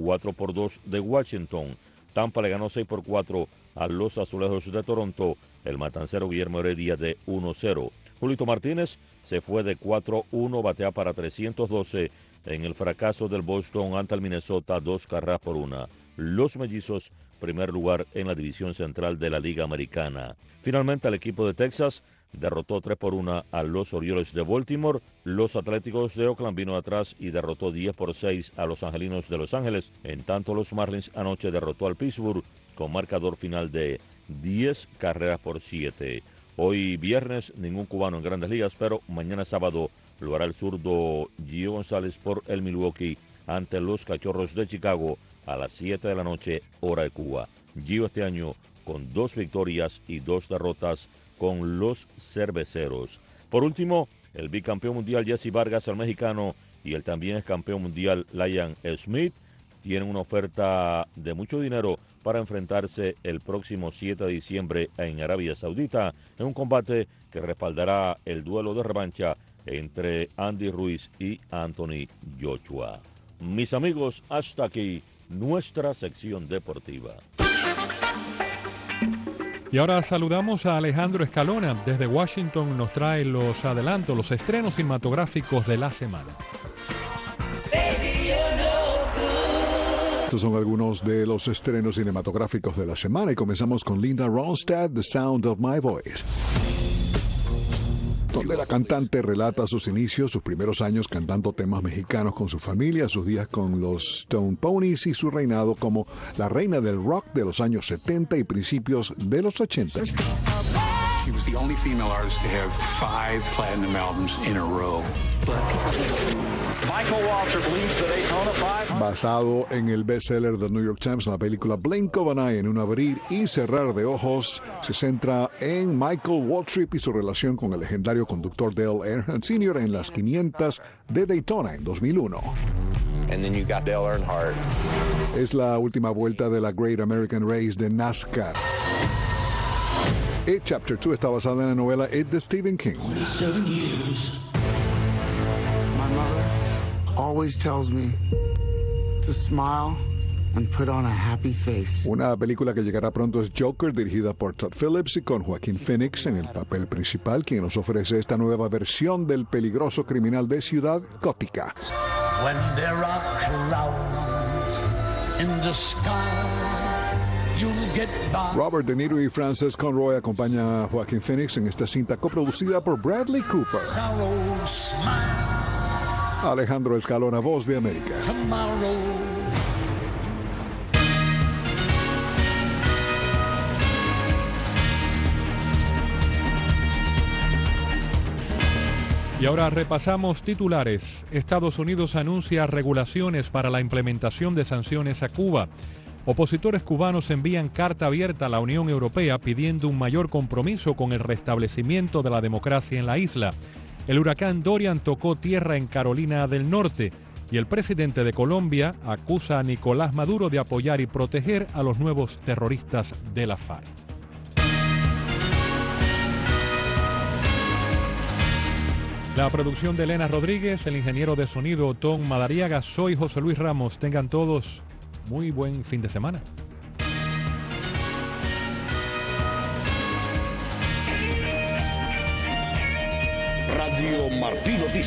4-2 de Washington. Tampa le ganó 6-4 a los Azulejos de Toronto. El matancero Guillermo Heredia de 1-0. Julito Martínez se fue de 4-1, batea para 312 en el fracaso del Boston ante el Minnesota, 2 carreras por 1. Los Mellizos, primer lugar en la división central de la Liga Americana. Finalmente, el equipo de Texas derrotó 3-1 a los Orioles de Baltimore. Los Atléticos de Oakland vino atrás y derrotó 10-6 a los Angelinos de Los Ángeles. En tanto, los Marlins anoche derrotó al Pittsburgh con marcador final de 10 carreras por 7. Hoy viernes, ningún cubano en Grandes Ligas, pero mañana sábado lo hará el zurdo Gio González por el Milwaukee ante los Cachorros de Chicago a las 7 de la noche, hora de Cuba. Gio este año con 2 victorias y 2 derrotas con los Cerveceros. Por último, el bicampeón mundial Jesse Vargas, el mexicano, y el también campeón mundial Liam Smith tienen una oferta de mucho dinero para enfrentarse el próximo 7 de diciembre en Arabia Saudita en un combate que respaldará el duelo de revancha entre Andy Ruiz y Anthony Joshua. Mis amigos, hasta aquí nuestra sección deportiva. Y ahora saludamos a Alejandro Escalona. Desde Washington nos trae los adelantos, los estrenos cinematográficos de la semana. Estos son algunos de los estrenos cinematográficos de la semana y comenzamos con Linda Ronstadt, The Sound of My Voice, donde la cantante relata sus inicios, sus primeros años cantando temas mexicanos con su familia, sus días con los Stone Ponies y su reinado como la reina del rock de los años 70 y principios de los 80. She was the only female artist to have 5 platinum albums in a row. Michael Waltrip leads the Daytona 500. Basado en el bestseller del New York Times, la película Blink of an Eye, en un abrir y cerrar de ojos, se centra en Michael Waltrip y su relación con el legendario conductor Dale Earnhardt Sr. en las 500 de Daytona en 2001. And then you got Dale Earnhardt. Es la última vuelta de la Great American Race de NASCAR. It Chapter 2 está basada en la novela It de Stephen King. 27 years. My mother always tells me to smile and put on a happy face. Una película que llegará pronto es Joker, dirigida por Todd Phillips y con Joaquin Phoenix en el papel principal, quien nos ofrece esta nueva versión del peligroso criminal de Ciudad Gótica. When there are clouds in the sky, you'll get by. Robert De Niro y Frances Conroy acompañan a Joaquin Phoenix en esta cinta coproducida por Bradley Cooper. Alejandro Escalona, Voz de América. Y ahora repasamos titulares. Estados Unidos anuncia regulaciones para la implementación de sanciones a Cuba. Opositores cubanos envían carta abierta a la Unión Europea pidiendo un mayor compromiso con el restablecimiento de la democracia en la isla. El huracán Dorian tocó tierra en Carolina del Norte y el presidente de Colombia acusa a Nicolás Maduro de apoyar y proteger a los nuevos terroristas de la FARC. La producción de Elena Rodríguez, el ingeniero de sonido Tom Madariaga, soy José Luis Ramos. Tengan todos muy buen fin de semana. Radio Martí Noticias.